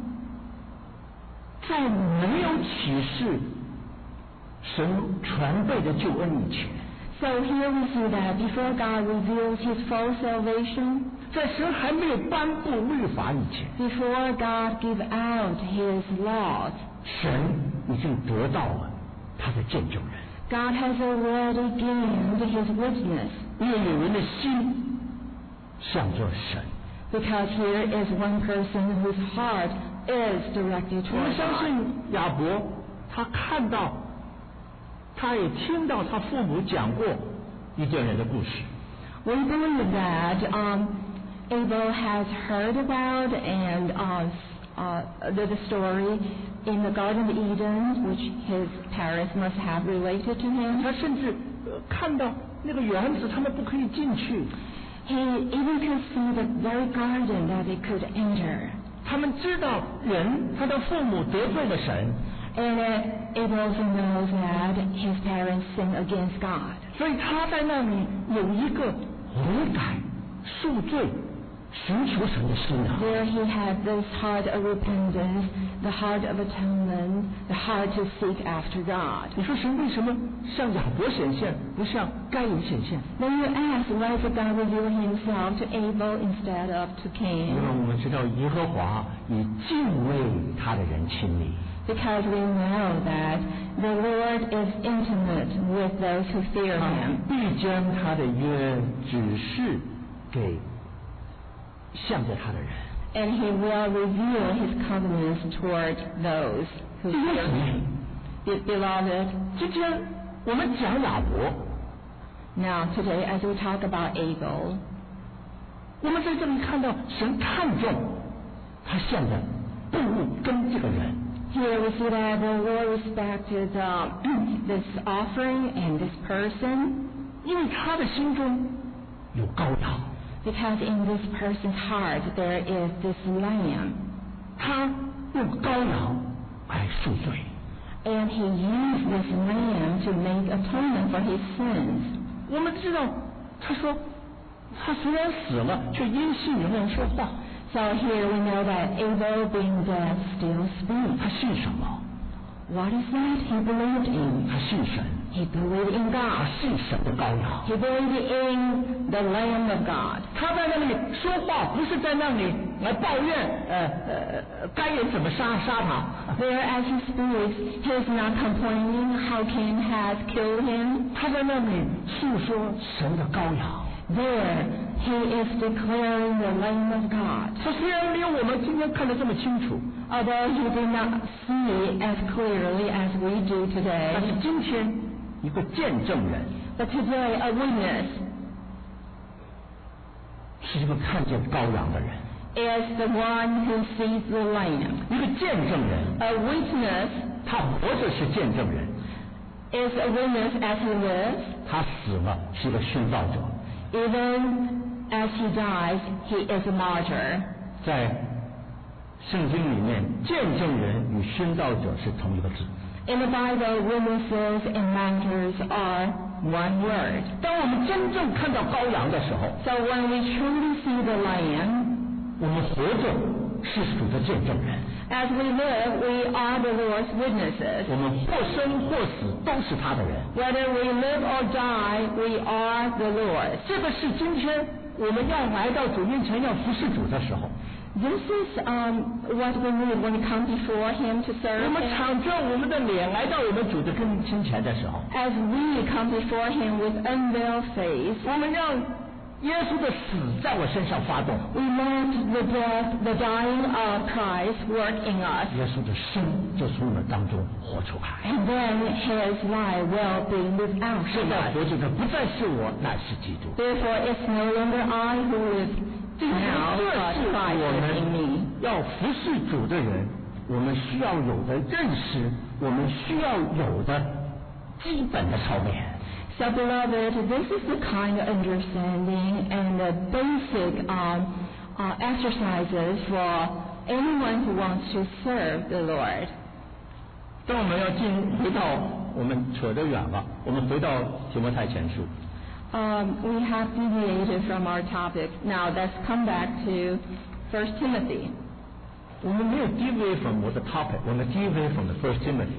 在没有启示神全备的救恩以前， So here we see that before God reveals his full salvation, 在神还没有颁布律法以前， before God give out his laws, 神已经得到了他的见证人。 God has already gained his witness. 因为有人的心向着神， Because here is one person whose heart is directed 我们 toward 相 God. 信亚伯，他看到，他也听到他父母讲过一件人的故事。 We believe that um, Abel has heard about and uh, uh, the, the story in the Garden of Eden, which his parents must have related to him. 他甚至、呃、看到那个园子，他们不可以进去。 He even could see the very garden that they could enter. 他们知道人，他的父母得罪了神， And uh, Abel also knows that his parents sinned against God. 所以他在那里有一个悔改、赎罪、寻求神的心啊。 There he had this heart of repentance, the heart of atonement, the heart to seek after God. 你说神为什么向亚伯显现，不向该隐显现？ Then you ask, why did God reveal himself to Abel instead of to 因为 Cain? 我们知道耶和华以敬畏他的人亲密。 Because we know that the Lord is intimate with those who fear 他 him. 必将他的约指示给向着他的人。 And he will reveal his covenants toward those who 弟兄 fear 姊妹， him. Be- Beloved, 今天我们讲亚伯， now today as we talk about Abel, 我们在这里看到神看重他献的动物跟这个人。 here we see that the Lord respected uh, this offering and this person, 因为他的心中有羔羊， because in this person's heart there is this lamb, 他用羔羊来赎罪。 and he used this lamb to make atonement for his sins. 我们知道，他说他虽然死了，却因信仍然说话。 So here we know that Abel, being dead, still 他 speaks. 信什么？ What is that he believed in? 他信神。 He believed in 他 God. 信神的羔羊。 He believed in the Lamb of God. 他在那里说话，不是在那里来抱怨，呃呃，该人怎么杀杀他。 There, as he speaks, he is not complaining how Cain has killed him. 他在那里诉说神的羔羊。 There, he is declaring the Lamb of God. 他虽然没有我们今天看得这么清楚， Although he did not see as clearly as we do 但是 today, 今天一个见证人 but today a witness 是一个看见羔羊的人， is the one who sees the Lamb. 一个见证人， A witness 他活着是见证人， is a witness as he lives. 他死了是一个殉道者。 Even as he dies, he is a martyr. 在圣经里面，见证人与殉道者是同一个字。 In the Bible, witnesses and martyrs are one word. 当我们真正看到羔羊的时候， So when we truly see the Lamb, 我们活着是主的见证人， as we live, we are the Lord's witnesses. 我们或生或死都是他的人。 Whether we live or die, we are the Lord's. 这个是今天我们要来到主面前要服侍主的时候， This is um, what we need when we come before Him to 我 serve 们 Him. 敞着我们的脸来到我们主的跟跟前的时候， As we come before Him with unveiled face, 我们让耶稣的死在我身上发动， we let the death, the dying of Christ work in us, 耶稣的生就从我们当中活出来。 and then His life will be lived out 现 in 在 us. 活着的不再是我，乃是基督。 Therefore, it's no longer I who live 这 now, 是 but 我 Christ 们 lives in me. 要服侍主的人，我们需要有的认识，我们需要有的基本的操练。 So, beloved, this is the kind of understanding and the basic um, uh, exercises for anyone who wants to serve the Lord. 当我们要进回到我们扯得远了，我们回到提摩太前书。 Um, we have deviated from our topic. Now, let's come back to First Timothy. 我们没有 deviate from 我的 topic， 我们 deviate from the First Timothy。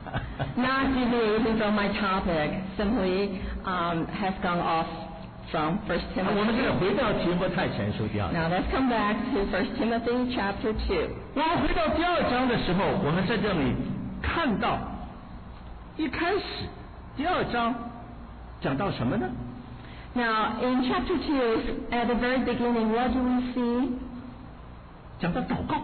Not deviating from my topic, simply um, has gone off from First 我们现在 Timothy. 回到提摩太前书第二章。 Now, let's come back to First Timothy chapter two. 我们回到第二章的时候，我们在这里看到，一开始第二章讲到什么呢？ Now, in chapter two, at the very beginning, what do we see? 讲到祷告。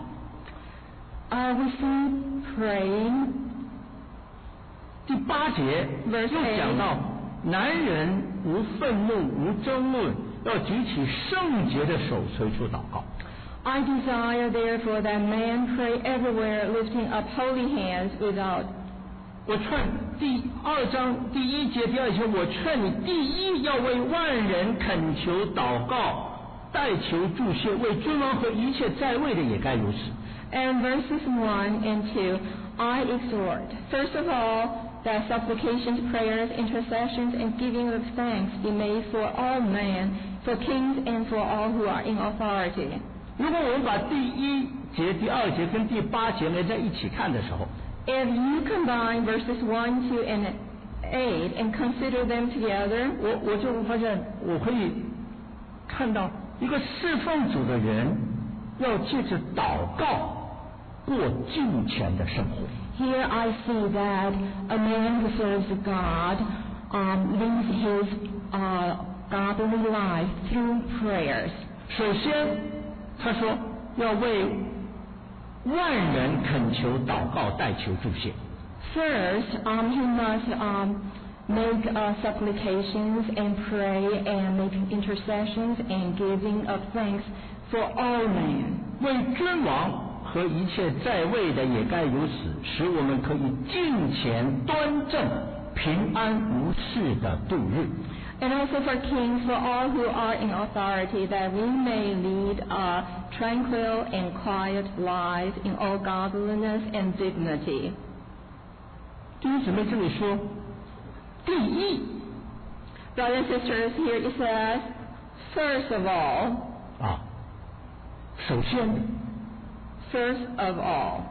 Uh, we see praying. 第八节 Verse 又讲到 eight. 男人无愤怒无争论，要举起圣洁的手垂出祷告。 I desire, therefore, that man pray everywhere, lifting up holy hands without. 我劝第二章第一节第二节，我劝你第一要为万人恳求祷告，代求祝谢，为君王和一切在位的也该如此。 And verses one and two, I exhort, first of all, that supplications, prayers, intercessions, and giving of thanks be made for all men, for kings and for all who are in authority. 如果我们把第一节、第二节跟第八节连在一起看的时候， If you combine verses one, two, and eight and consider them together, 我我就发现我可以看到一个侍奉主的人要借着祷告过敬虔的生活。 here I see that a man who serves God um, lives his uh, godly life through prayers. 首先，他说要为万人恳求祷告，代求祝谢。 First, um, he must um, make uh, supplications and pray and make intercessions and giving of thanks for all men. 为君王和一切在位的也该如此，使我们可以敬虔端正、平安无事的度日。 And also for kings, for all who are in authority, that we may lead a tranquil and quiet lives in all godliness and dignity. 弟兄姊妹，这里说，第一 Brothers and sisters, here it says, first of all, 啊，首先 first of all,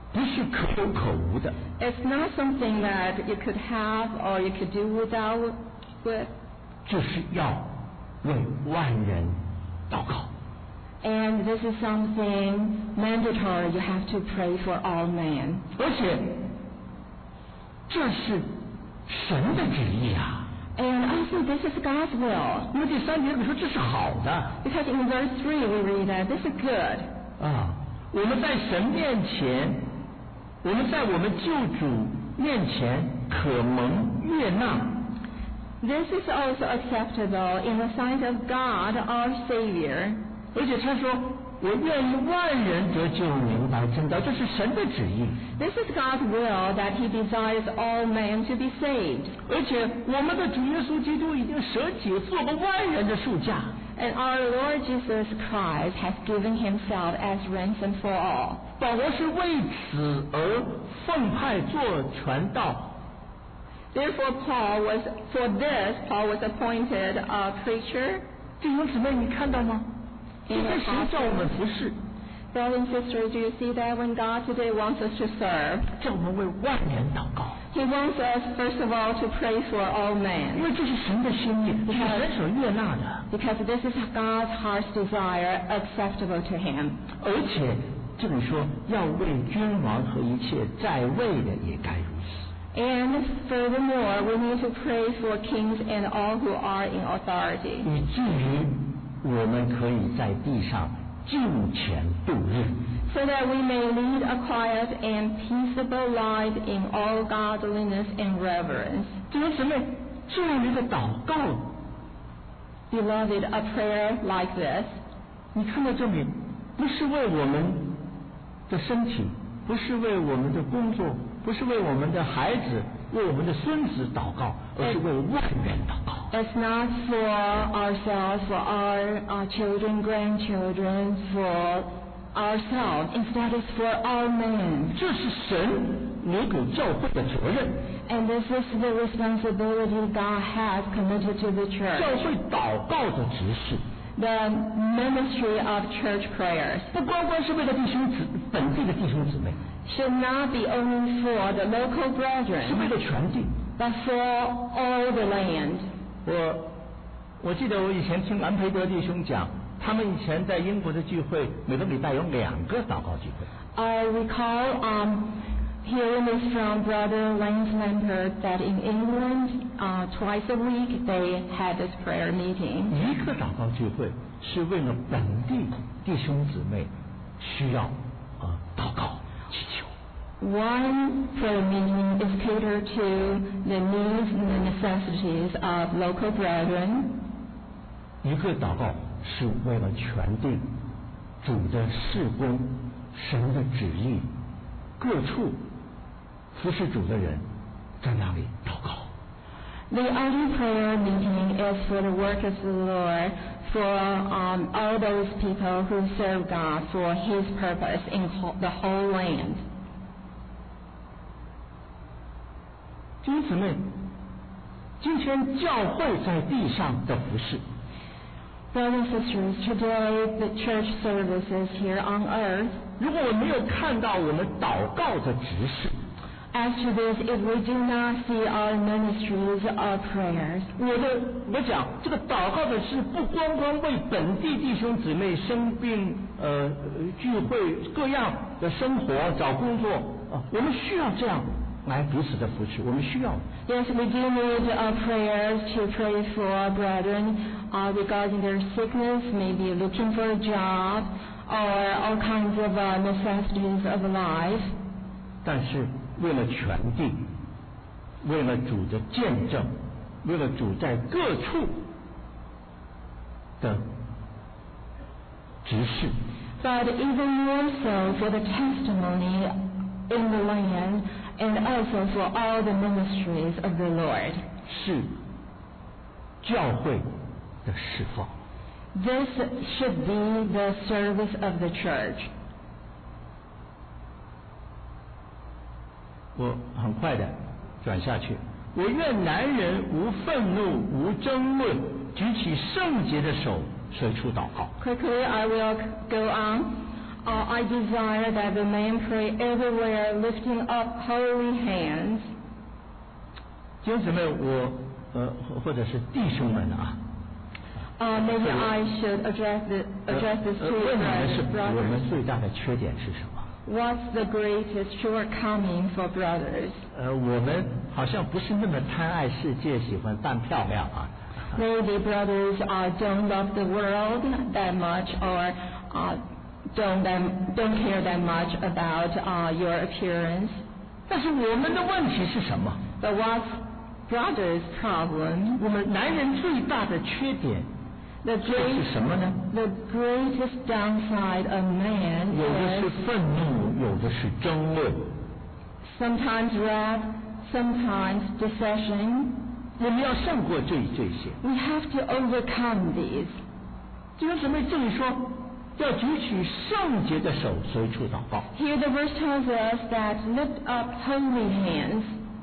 不是可有可无的。 It's not something that you could have or you could do without with. 就是要为万人祷告。 And this is something mandatory. You have to pray for all men. 而且这是神的旨意啊。 And also this is God's will. 因为第三节里说这是好的 Because in verse three we read that this is good. 啊。我们在神面前，我们在我们救主面前可蒙悦纳。 This is also acceptable in the sight of God, our Savior. 而且他说，我愿意万人得救，明白真道，这是神的旨意。 This is God's will that He desires all men to be saved. 而且我们的主耶稣基督已经舍己做了万人的赎价。 And our Lord Jesus Christ has given Himself as ransom for all. 保罗是为此而奉派做传道。 Therefore, Paul was for this. Paul was appointed a preacher. 弟兄姊妹，你看到吗？ In 今 the 天神叫我们 gospel. 服侍， Brothers and sisters, do you see that when God today wants us to serve, 叫我们为万人祷告， He wants us first of all to pray for all 因 men. 为这是神的心意，是神所悦纳的。 Because this is God's heart's desire, acceptable to Him. 而且这里说要为君王和一切在位的也该如此。 And furthermore, we need to pray for kings and all who are in authority, 以至于我们可以在地上敬虔度日。 so that we may lead a quiet and peaceable life in all godliness and reverence. 弟兄姊妹，这样一个祷告， Beloved, a prayer like this, 你看到这里，不是为我们的身体，不是为我们的工作，不是为我们的孩子，为我们的孙子祷告，而是为万人祷告。 it's not for ourselves, for our, our children, grandchildren, for ourselves. Instead, it's for all men. 这是神留给教会的责任。 And this is the responsibility God has committed to the 教 church. 会祷告的指示， The ministry of church prayers 不光光是为了弟兄姊本地的弟兄姊妹， should not be only for the local 是 brethren, 为了全地。 but for all the land. 我我记得我以前听兰培德弟兄讲，他们以前在英国的聚会，每个礼拜有两个祷告聚会。 I recall um, hearing this from Brother Lance Lampert that in England, uh, twice a week they had this prayer meeting. 一个祷告聚会是为了本地弟兄姊妹需要呃祷告祈求。 One prayer meeting is catered to the needs and the necessities of local brethren. 一个祷告是为了全地主的事工、神的旨意，各处服侍主的人在那里祷告。 The other prayer meeting is for the work of the Lord, for um, all those people who serve God for His purpose in whole, the whole land. 弟兄姊妹，今天教会在地上的服侍， Brothers and sisters, today the church services here on earth. 如果我没有看到我们祷告的指示， As to this, if we do not see our ministries of prayers, 我的我讲这个祷告的是不光光为本地弟兄姊妹生病、呃聚会各样的生活找工作啊，我们需要这样来彼此的扶持，我们需要。 yes, we do need uh, prayers to pray for brethren uh, regarding their sickness, maybe looking for a job, or all kinds of uh, necessities of life. 但是为了全地，为了主的见证，为了主在各处的指示， But even more so for the testimony in the land and also for all the ministries of the Lord. 是教会的释放。 This should be the service of the church. 我很快的转下去。我愿男人无愤怒、无争论，举起圣洁的手，随处祷告。 Quickly, I will go on. Uh, I desire that the men pray everywhere, lifting up holy hands. 弟兄姊妹，我呃或者是弟兄们啊。 Uh, maybe I should address the, address this to you, 问你们是我 brothers. 们最大的缺点是什么？ What's the greatest shortcoming for brothers? 呃，我们好像不是那么贪爱世界，喜欢扮漂亮啊。 Maybe brothers uh, don't love the world that much, or uh, don't them, don't care that much about uh, your appearance. 但是我们的问题是什么？ But what's brothers' problem? 我们男人最大的缺点 The 是 great, 什么呢？ the greatest downside of man 有的是 is 愤怒，有的是争论。 sometimes wrath, sometimes dissension. 我们要胜过这这些。 We have to overcome these. 弟兄姊妹，这里说要举起圣洁的手，随处祷告。 Here the verse tells us that lift up holy hands.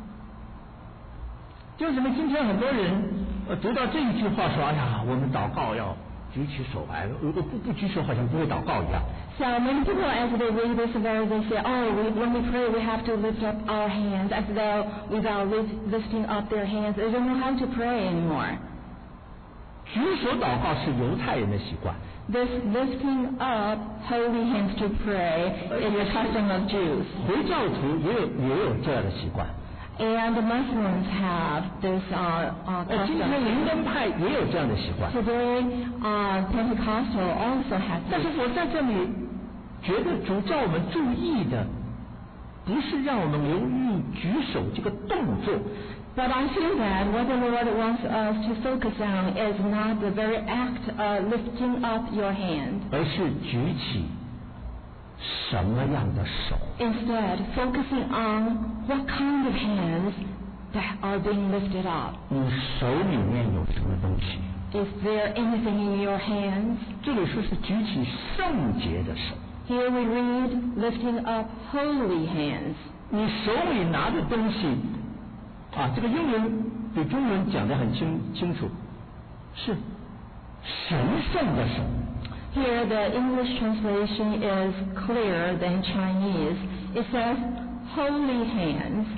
弟兄姊妹，今天很多人呃读到这一句话说，哎呀，我们祷告要举起手来，如果不不举手，好像不会祷告一样。 So many people, as they read this verse, they say, oh, we, when we pray, we have to lift up our hands, as though without lift, lifting up their hands, they don't know how to pray anymore. 举手祷告是犹太人的习惯， This lifting up holy hands to pray is the custom of Jews. 回教徒也有也有这样的习惯， And the Muslims have this uh, uh, 呃，今天 custom. 灵恩派也有这样的习惯。 Today, uh, Pentecostal also has 但是 this. 我在这里觉得主叫我们注意的，不是让我们留意举手这个动作， But I feel that what the Lord wants us to focus on is not the very act of lifting up your hand. 而是举起什么样的手。 Instead, focusing on what kind of hands that are being lifted up. 你手里面有什么东西？ Is there anything in your hands? 这里说是举起圣洁的手。 Here we read, lifting up holy hands. 你手里拿的东西，啊，这个英文比中文讲得很清清楚，是神圣的手。 Here the English translation is clearer than Chinese. It says, holy hands.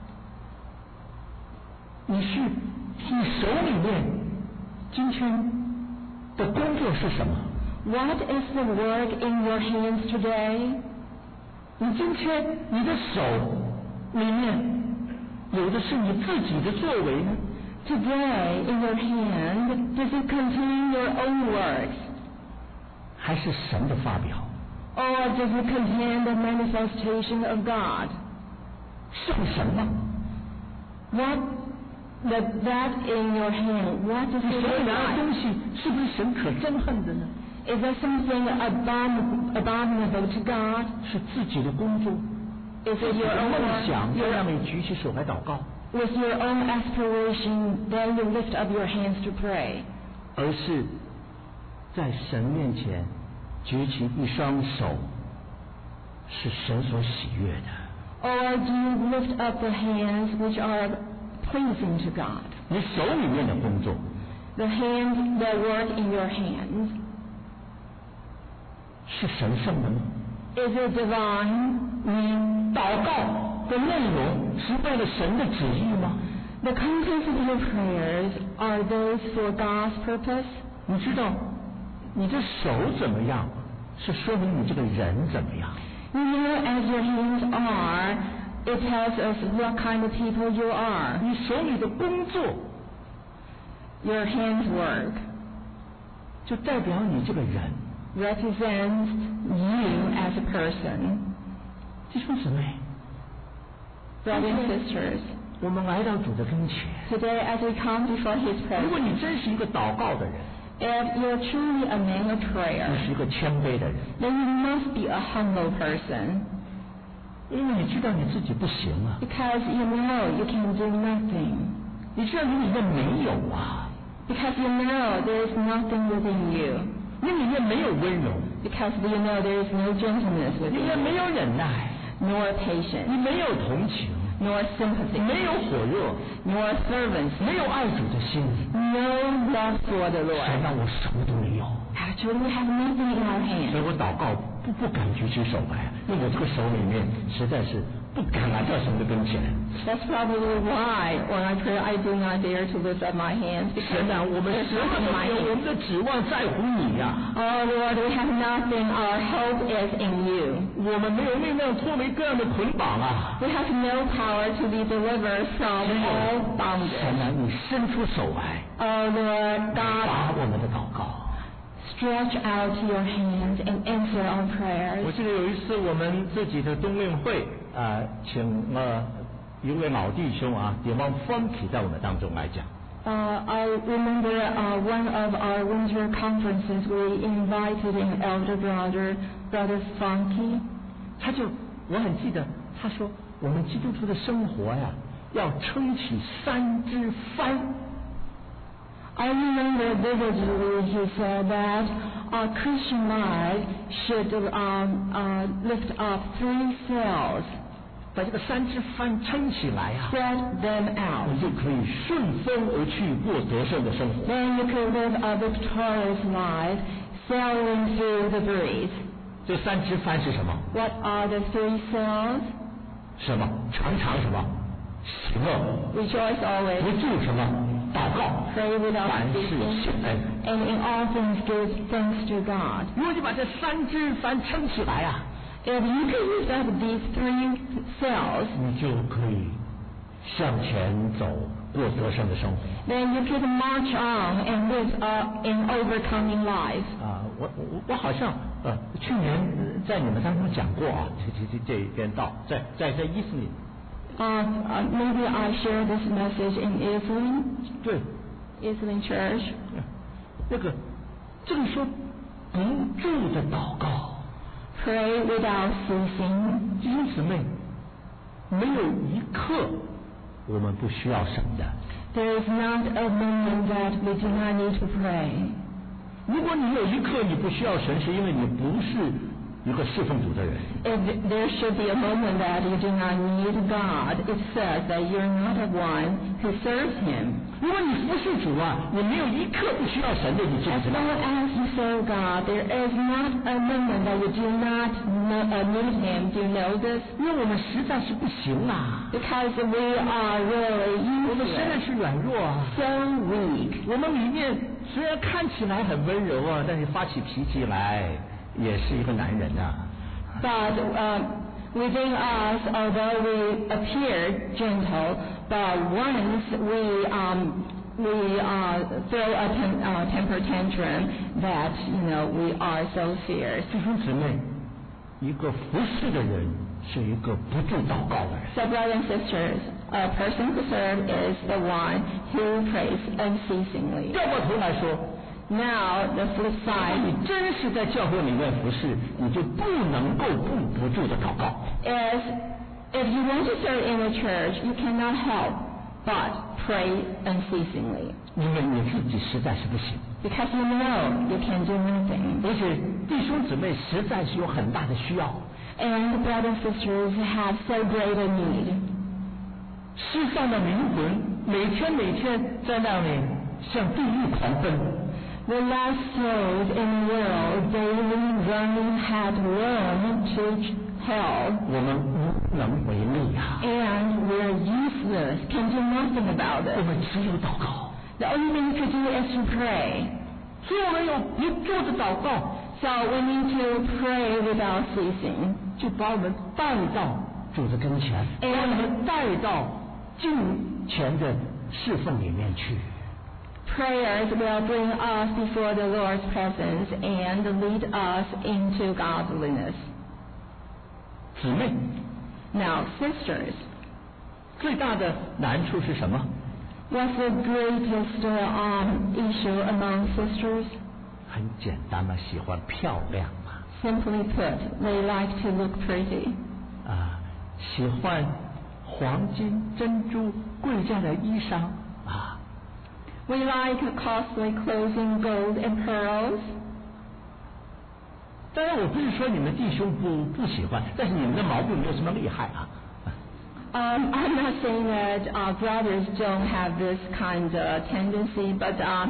你是你手里面今天的工作是什么？ What is the work in your hands today? 你今天你的手里面有的是你自己的作为呢， Today, in your hand, does it contain your own works? 还是神的发表？ Or does it contain the manifestation of God? 圣神吗？ What that, that in your hand, what does 你 it 手里 look 拿的 like? 东西是不是神可憎恨的呢？ Is there something abom- abominable to God? 是自己的工作， Is 自 it 己 your 的 own 梦 work? 想，要 Your, 让你举起手来祷告， with your own aspiration, then you lift up your hands to pray. 而是在神面前举起一双手，是神所喜悦的。 Or do you lift up the hands which are pleasing to God? 你手里面的工作 The hands that work in your hands, 是神圣的吗？ is it divine? 你祷告的内容是为了神的旨意吗？ The contents of your prayers, are those for God's purpose? 你知道，你的手怎么样，是说明你这个人怎么样。 You know, as your hands are, it tells us what kind of people you are. 你手里的工作， Your hands work 就代表你这个人。 represents you as a person. 弟兄姊妹， Brothers and sisters, 我们来到主的跟前， today as we come before His 如果 presence, 你真是一个祷告的人， if you're truly a man of 你 prayer, 是一个谦卑的人， then you must be a humble person, 因为你知道你自己不行啊， because you know you can do nothing. 你知道你里面没有啊， Because you know there is nothing within you. 你里面没有温柔， Because you know there is no gentleness 你里 within 面 you, 没有忍耐， nor 你 patience, 没有同情， nor sympathy, 没有火热， nor fervency, 没有爱主的心。 no love for the 神 Lord. 让我什么都没有， I've actually we have nothing in our 所以 hands. 我祷告不不敢举起手来，因为我这个手里面实在是不敢来到神的跟前。 That's probably why when I pray I do not dare to lift up my hands, because 神啊，我们 there's 什么 nothing 都 in my 没有，我 hands. 们的指望在乎你呀、啊。 Oh Lord, we have nothing. Our hope is in you. 我们没有力量脱离各样的捆绑啊！ We have no power to be delivered from 只有 all 神 bondage. 啊，你伸出手来， Oh Lord 答 God, 我们的祷告。 stretch out your hands and answer our 我 prayers. 记得有一次我们自己的冬令会啊、呃，请了一位老弟兄啊，也望风起在我们当中来讲。 Uh, I remember uh, one of our winter conferences, we invited an elder brother, Brother Funky. 他就我很记得，他说我们基督徒的生活呀，要撑起三只帆。 I remember vividly he said that our Christian life should um, uh, lift up three sails, 把这个三只帆撑起来啊， spread them 我 out. 们就可以顺风而去，过得胜的生活。 Then you could live a victorious life, sailing through the breeze. 这三只帆是什么？ What are the three sails? 什么？常常什么？喜乐， Rejoice 不 always, 住什么？祷告， pray without 凡事 ceasing, 谢恩。 and in all things give thanks to God. 如果你把这三只帆撑起来啊， If you can lift up these three sails, 你就可以向前走，过得胜的生活。 then you could march on and live uh, an overcoming life. 啊，我我我好像呃去年呃在你们当中讲过啊，这这这这一篇道，在在在伊斯林， Uh, uh, maybe I share this message in Islin, 对， Islin Church. 那个这里说不住的祷告， Pray without ceasing. 弟兄姊妹，没有一刻我们不需要神的。 There is not a moment that we do not need to pray. 如果你有一刻你不需要神，是因为你不是一个侍奉主的人。 If there should be a moment that you do not need God, it says that you're not a one who serves Him. 如果你服侍主啊，你没有一刻不需要神的，你知不 As 知道？ long as you serve God, there is not a moment that you do not know, uh, need Him. Do you know this? 因为我们实在是不行啊， Because we are really 我们实在 useless, 是软弱啊。 so weak. 我们里面虽然看起来很温柔啊，但是发起脾气来也是一个男人啊。 But um, within us, although we appear gentle, but once we um, we uh, throw a tem- uh, temper tantrum, that you know we are so fierce. 弟兄姊妹，一个服侍的人是一个不住祷告的人。 So, brothers and sisters, a person who serves is the one who prays unceasingly. 掉过头来说， Now, the flip 如果 side 你真是在教会里面服侍，你就不能够不不住的祷告。 is, if you want to serve in a church, you cannot help but pray unceasingly. 因为你自己实在是不行， Because you know you can do nothing. 而且弟兄姊妹实在是有很大的需要。 And brothers and sisters have so great a need. 世上的灵魂每天每天在那里向地狱狂奔， The lost souls in the world daily run headlong to hell, 我们无能为力啊！ and we're useless, can do nothing about 我 it. 们只有祷告， The only thing to do is to pray. 所以我们有不住的祷告， So we need to pray without ceasing. 就把我们带到主的跟前，把我们带到敬虔的侍奉里面去。 Prayers will bring us before the Lord's presence and lead us into godliness. 姊妹， Now, sisters, 最大的难处是什么？ what's the greatest uh, um, issue among sisters? 很简单嘛，喜欢漂亮嘛， Simply put, they like to look pretty. 啊，喜欢黄金、珍珠、贵价的衣裳啊。 We like costly clothing, gold and pearls. 当然，我不是说你们弟兄不不喜欢，但是你们的毛病没有这么厉害啊。 Um, I'm not saying that uh, brothers don't have this kind of tendency, but um,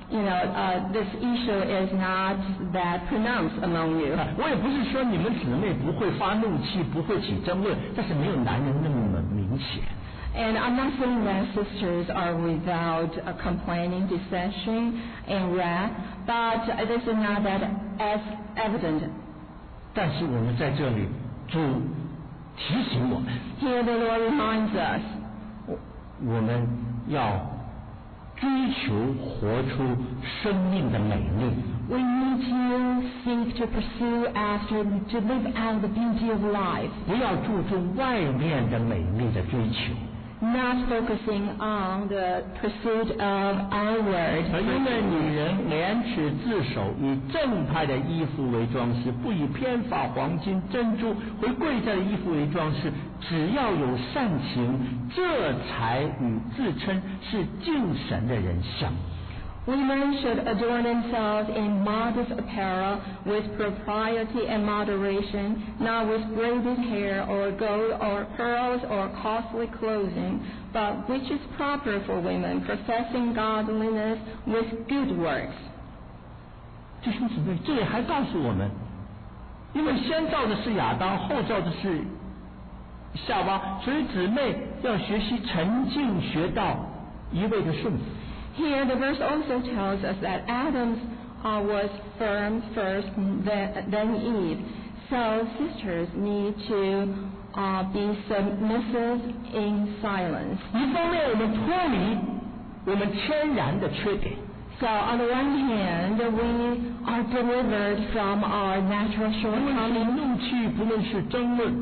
you know, uh, this issue is not that pronounced among you. 我也不是说你们姊妹不会发怒气，不会起争论，但是没有男人那么明显。 And I'm not saying that sisters are without uh, complaining, dissension, and wrath, but this is not that as evident. 但是我们在这里，主提醒我们 Here the Lord reminds us 我我们要追求活出生命的美丽。 we need to seek to pursue after, to live out the beauty of life, 不要注重外面的美丽的追求。 not focusing on the pursuit of outward. 而因为女人廉耻自守，以正派的衣服为装饰，不以偏法、黄金、珍珠为贵价的衣服为装饰，只要有善情，这才与自称是敬神的人相宜。 Women should adorn themselves in modest apparel with propriety and moderation, not with braided hair or gold or pearls or costly clothing, but which is proper for women, professing godliness with good works. 弟兄姊妹，这里还告诉我们，因为先造的是亚当，后造的是夏娃，所以姊妹要学习沉静，学到一味的顺服。 Here the verse also tells us that Adam uh, was firm first, then, then Eve. So sisters need to uh, be submissive in silence. 一方面，我们脱离我们天然的缺点。 So on the one hand, we are delivered from our natural 不论是 shortcomings, 怒气，不论是争论，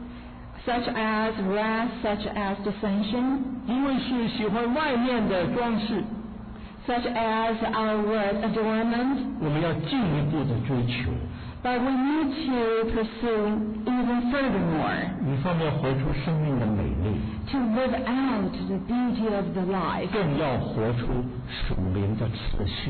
such as wrath, such as dissension, 因为是喜欢外面的装饰， such as outward adornment, 我们要进一步的追求。 but we need to pursue even furthermore 一方面活出生命的美丽， to live out the beauty of the life, 更要活出属灵的次序。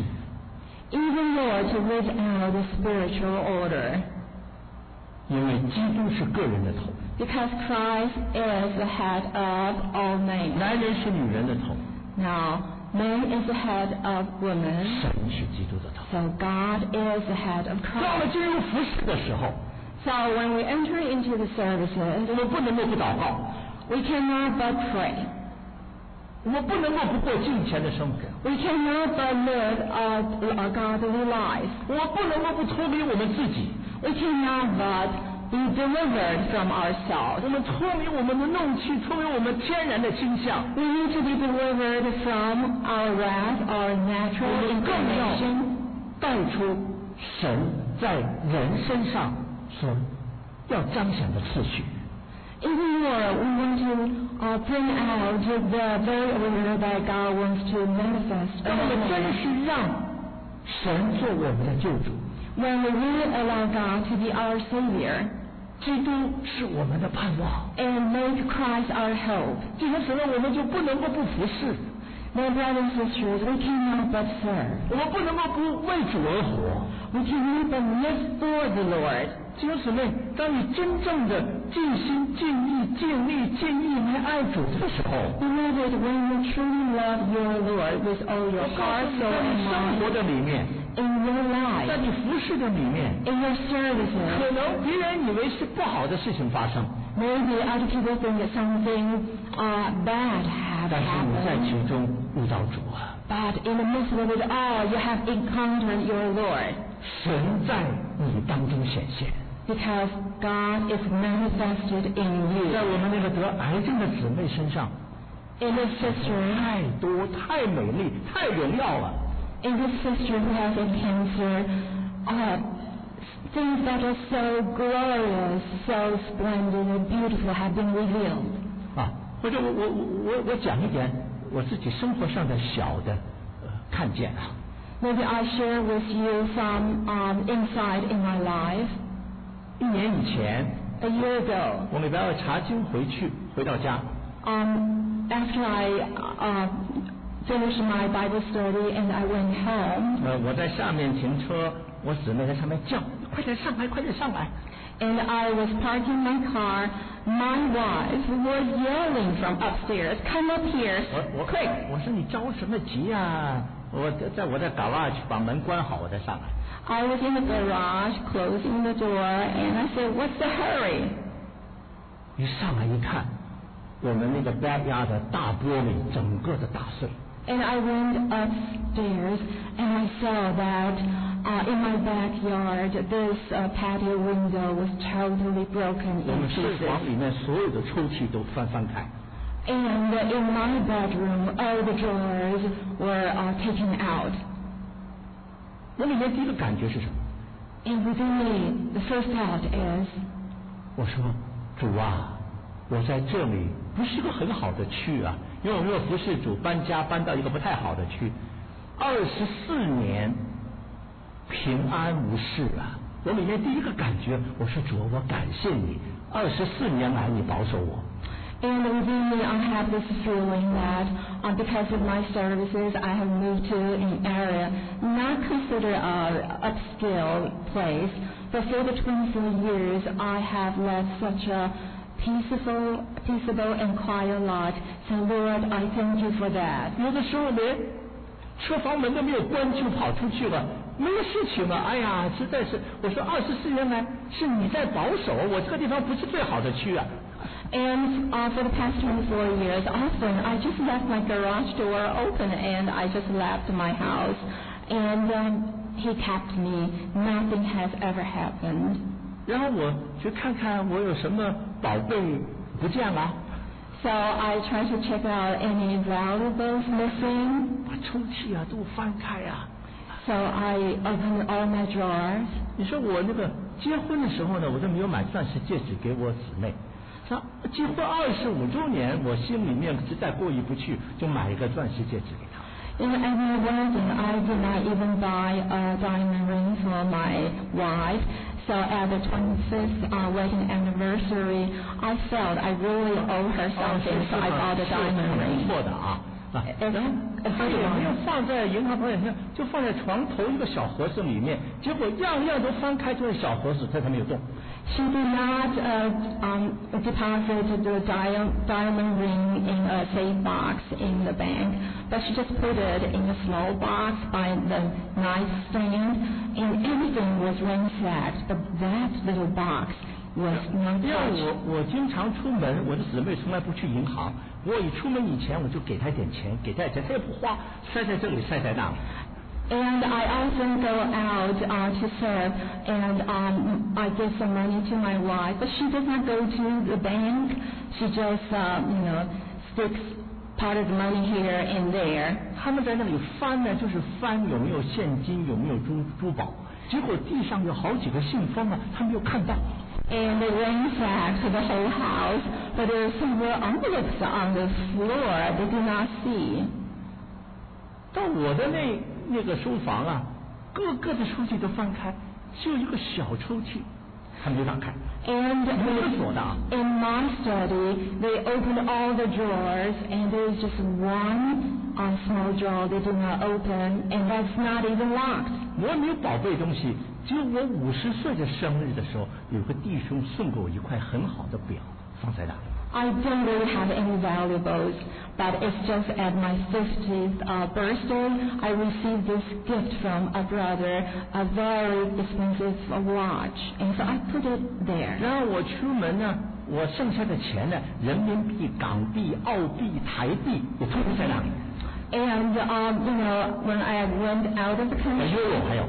even more to live out the spiritual order, 因为基督是个人的头， because Christ is the head of all men. 男人是女人的头， Now, man is the head of woman, 神是基督的头。 so God is the head of 当我们 Christ. 进入服侍的时候， So when we enter into the 我 services, 们不能够不祷告， we cannot but pray. 我们不能够不过敬虔的生活， We cannot but live a, a godly life. 我们不能够不脱离我们自己， We cannot but be delivered from ourselves. 我们脱离我们的怒气，脱离我们天然的倾向， We need to be delivered from our wrath, our 我 natural 们更要 inclination, 带出神在人身上所要彰显的次序。 even more, we want to uh, bring out the very order that God wants to manifest 当我们 among 真 us. 是让神做我们的救主， When we really allow God to be our Savior 基督是我们的盼望， and make Christ our hope, 这些时候我们就不能够不服侍， then brothers and sisters, we cannot but serve. 我们不能够不为主而活。 We cannot but live for the Lord. 弟兄姊妹，当你真正的尽心尽意尽力尽意来爱主的时候， Beloved, when you truly love your Lord with all 我 your 告 heart, 诉你， soul, 在 and 你生 mind, 活的里面， in your 在 life, 你服侍的里面， in your 可 services, 能别人以为是不好的事情发生， maybe other people think that something uh, bad has 但是你在 happened. 其中遇到主啊， But in the midst of it all, you have encountered your Lord, 神在你当中显现。 because God is manifested in 在 you. 我们那个得癌症的姊妹身上， In this sister, 太多、太美丽、太荣耀了。 in this sister who has a cancer, uh, things that are so glorious, so splendid and beautiful have been revealed. 啊，或者我我我我我讲一点我自己生活上的小的呃看见啊。 Maybe I share with you some um, insight in my life. 一年以前， A year ago, 我礼拜二查经回去，回到家， um, after I uh, finished my Bible study and I went home, 呃，我在下面停车，我姊妹在上面叫，快点上来，快点上来。 and I was parking my car. My wife was yelling from upstairs, "Come up here, 我我 quick!" 我说你着什么急呀、 我在我在 garage 把门关好，我再上来。 I was in the garage closing the door, and I said, "What's the hurry?" 一上来一看，我们那个 backyard 的大玻璃整个的打碎。 And I went upstairs, and I saw that uh, in my backyard, this uh, patio window was totally broken 我 in 们睡 pieces. 房里面所有的抽屉都翻翻开。 And uh, in my bedroom, all the drawers were uh, taken out. 我里面第一个感觉是什么？ And within me, the first thought is, 我说主啊，我在这里不是个很好的区啊，因为我们有服侍主搬家搬到一个不太好的区，二十四年平安无事啊。我里面第一个感觉，我说主，我感谢你，二十四年来你保守我。 and within me I have this feeling that uh, because of my services I have moved to an area not considered a upscale place, but for the twenty-four years I have led such a peaceful, peaceable and quiet life. So Lord, I thank you for that. 有的时候连车房门都没有关就跑出去了，没有事情了。哎呀，实在是，我说二十四年来是你在保守，我这个地方不是最好的区啊。 And uh, for the past twenty-four years, often I just left my garage door open and I just left my house. And um, he kept me. Nothing has ever happened. 然后我去看看我有什么宝贝不见了。 So I tried to check out any valuables missing. 把抽屉啊都翻开啊。 So I opened all my drawers. 你说我那个结婚的时候呢，我都没有买钻石戒指给我姊妹。说结婚二十五周年，我心里面实在过意不去，就买一个钻石戒指给她。 In at my wedding, I did not even buy a diamond ring for my wife. So at the twenty-fifth uh, wedding anniversary, I felt I really owe her something, so I bought a diamond ring. 错的啊。啊，然后他也没有放在银行保险箱，就放在床头一个小盒子里面，结果样样都翻开，就是小盒子，它才没有动。 She did not uh, um, deposit the dia- diamond ring in a safe box in the bank, but she just put it in a small box by the nightstand, and everything was ransacked, but that little box was not 因为 touched. 我我经常出门，我的姊妹从来不去银行，我一出门以前我就给她点钱，给她点钱，她也不花，塞在这里，塞在那里。 And I often go out uh, to serve, and um, I give some money to my wife, but she does not go to the bank. She just, uh, you know, sticks part of the money here and there. 他们在那里翻呢，就是翻有没有现金，有没有珠珠宝。结果地上有好几个信封啊，他没有看到。 And they ransacked the whole house, but there were several envelopes on the floor they did not see. 到我的那那个书房啊，各个的抽屉都翻开，就一个小抽屉，还没打开。 And 没有锁的啊。 in my study, they opened all the drawers, and there is just one uh, small drawer they did not open, and that's not even locked. 我没有宝贝东西，只有我五十岁的生日的时候，有个弟兄送给我一块很好的表，放在那里。 I don't really have any valuables, but it's just at my fiftieth uh, birthday, I received this gift from a brother, a very expensive uh, watch, and so I put it there. 然后我出门呢，我剩下的钱呢，人民币、港币、澳币、台币，我通通在那里。 And um, you know, when I went out of the 还 country, 有还有。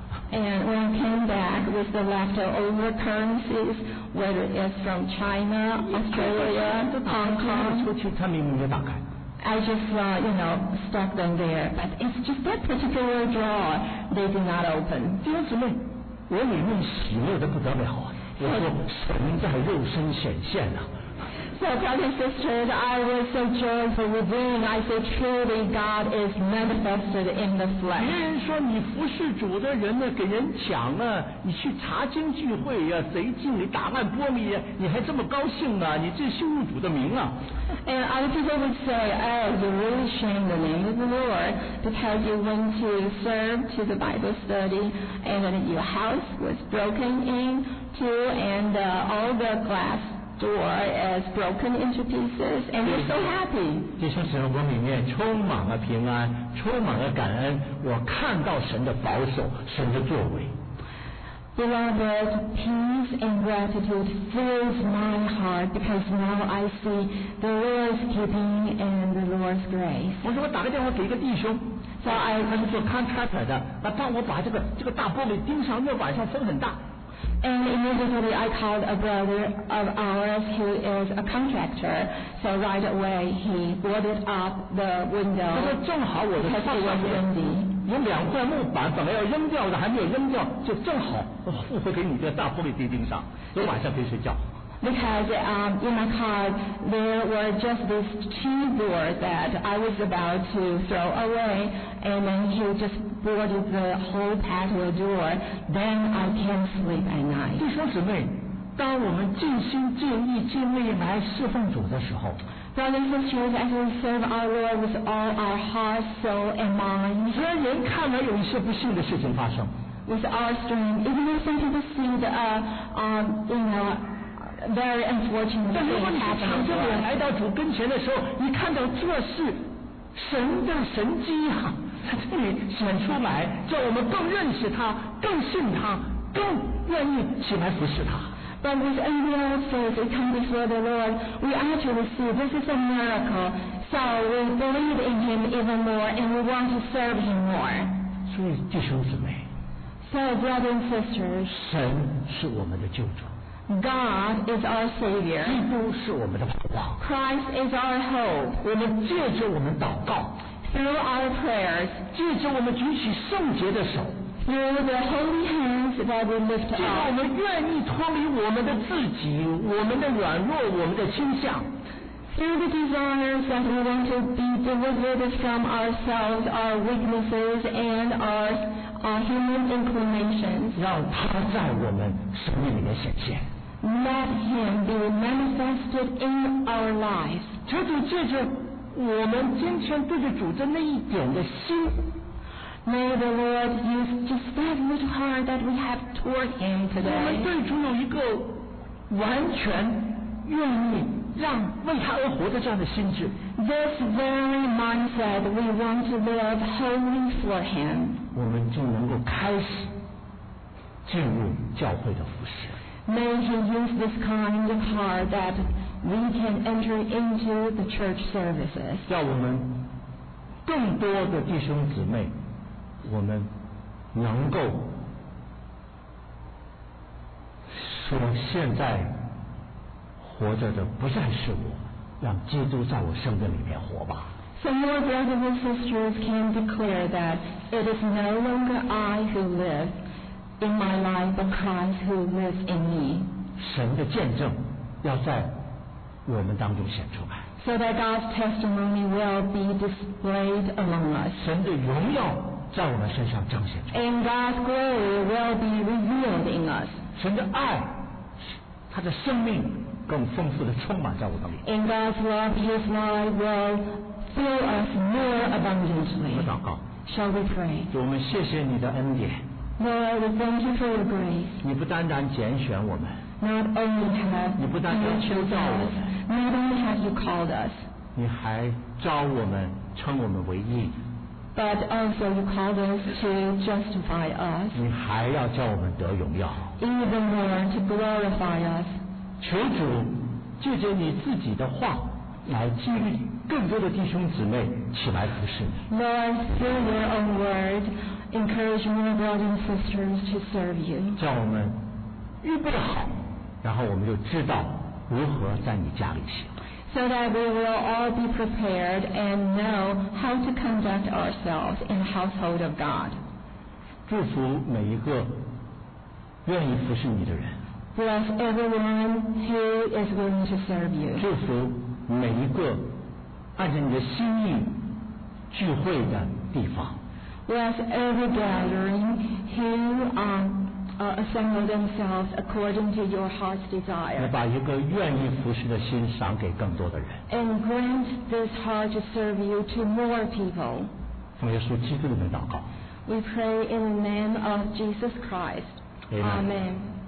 and when I came back with the leftover currencies, whether it's from China, Australia, Hong 抽 Kong, 屉他明明没打开。 I just, uh, you know, stuck them there. But it's just that particular drawer they did not open. 弟兄姊妹，我里面喜乐的不得了啊！我说神在肉身显现啊。 So, brothers and sisters, I was so joyful within. I said, truly, God is manifested in the 别 flesh. 人说你服侍主的人呢，给人抢啊，你去查经聚会呀、啊，贼进你打烂玻璃呀、啊，你还这么高兴啊？你这羞辱主的名啊！ And other people would say, oh, you really shamed the name of the Lord because you went to serve to the Bible study and then your house was broken into and uh, all the glass door is broken into pieces, and you're so happy. 弟兄姊妹，我里面充满了平安，充满了感恩。我看到神的保守，神的作为。 Beloved, peace and gratitude fills my heart because now I see the Lord's keeping and the Lord's grace. 我说我打个电话给一个弟兄， So I 他是做 contractor 的，啊，帮我把这个这个大玻璃钉上，因为晚上风很大。 And immediately I called a brother of ours who is a contractor. So right away he boarded up the window 他说正好我的 because 上 it was 面 windy. 有两块木板，本来要扔掉的还没有扔掉，就正好复活给你这个大玻璃钉钉上，所以晚上可以睡觉。 Because um, in my car there were just these two doors that I was about to throw away, and then he just boarded the whole patio door. Then I can sleep at night. 弟兄姊妹，当我们尽心尽意尽力来侍奉主的时候， Brothers and sisters, as we serve our Lord with all our heart, soul, and mind, 虽然人看来有一些不幸的事情发生， with our strength, even though some people see the, uh, um, you know, very unfortunate 但是如果 things 你是 happening 敞 to 着脸 us. 来到主跟前的时候，你看到这是神的神迹啊，在这里显出来，叫我们更认识他，更信他，更愿意起来服侍他。 But with unveiled face, we come before the Lord. We actually see this is a miracle. So we believe in Him even more, and we want to serve Him more. 所以弟兄姊妹， So, brothers and sisters, 神是我们的救主， God is our 基 Savior. 督是我们的盼望。 Christ is our hope. 我们借着我们祷告， Through our prayers, 借着我们举起圣洁的手， through the holy hands that we lift 借着我 up, 们愿意脱离我们的自己、我们的软弱、我们的倾向， through the desires that we want to be delivered from ourselves, our weaknesses, and our, our human inclinations. 让他在我们生命里面显现。 Let Him be manifested in our lives. 求主借着我们今天对着主的那一点的心， May the Lord use just that little heart that we have toward Him 我们 today. 对主有一个完全愿意让为他而活的这样的心智。 This very mindset, we want to live wholly for Him. 我们就能够开始进入教会的服事。 May He use this kind of heart that we can enter into the church services. 叫我们更多的弟兄姊妹，我们能够说，现在活着的不再是我，让基督在我生命里面活吧。 So more brothers and sisters can declare that it is no longer I who live in my life, but Christ who lives in me. 神的见证要在我们当中显出来， So that God's testimony will be displayed among us. 神的荣耀在我们身上彰显出来， And God's glory will be revealed in us. 神的爱，他的生命更丰富的充满在我们里。 And God's love, His life will fill us more 我 abundantly. 们祷告， Shall we pray? 主，我们谢谢你的恩典， Lord, we thank You for Your grace. 你不单单拣选我们， Not only have 你不单单 You 呼 chosen 召我 us, 们， not only have You called us, 你还招我们，称我们为义， but also You called us to justify us, 你还要叫我们得荣耀。 even more to glorify us. 求主借着你自己的话来激励更多的弟兄姊妹起来服侍你。 Lord, through Your own word, encourage more brothers and sisters to serve You. 叫我们预备好，然后我们就知道如何在你家里行。 So that we will all be prepared and know how to conduct ourselves in the household of God. 祝福每一个愿意服侍你的人， Bless everyone who is willing to serve You. 祝福每一个按照你的心意聚会的地方。 Bless every gathering who um, uh, assemble themselves according to Your heart's 也 desire. 把一个愿意服侍的心赏给更多的人。 And grant this heart to serve You to more people. 奉耶稣基督的名祷告。 We pray in the name of Jesus Christ. Amen. Amen.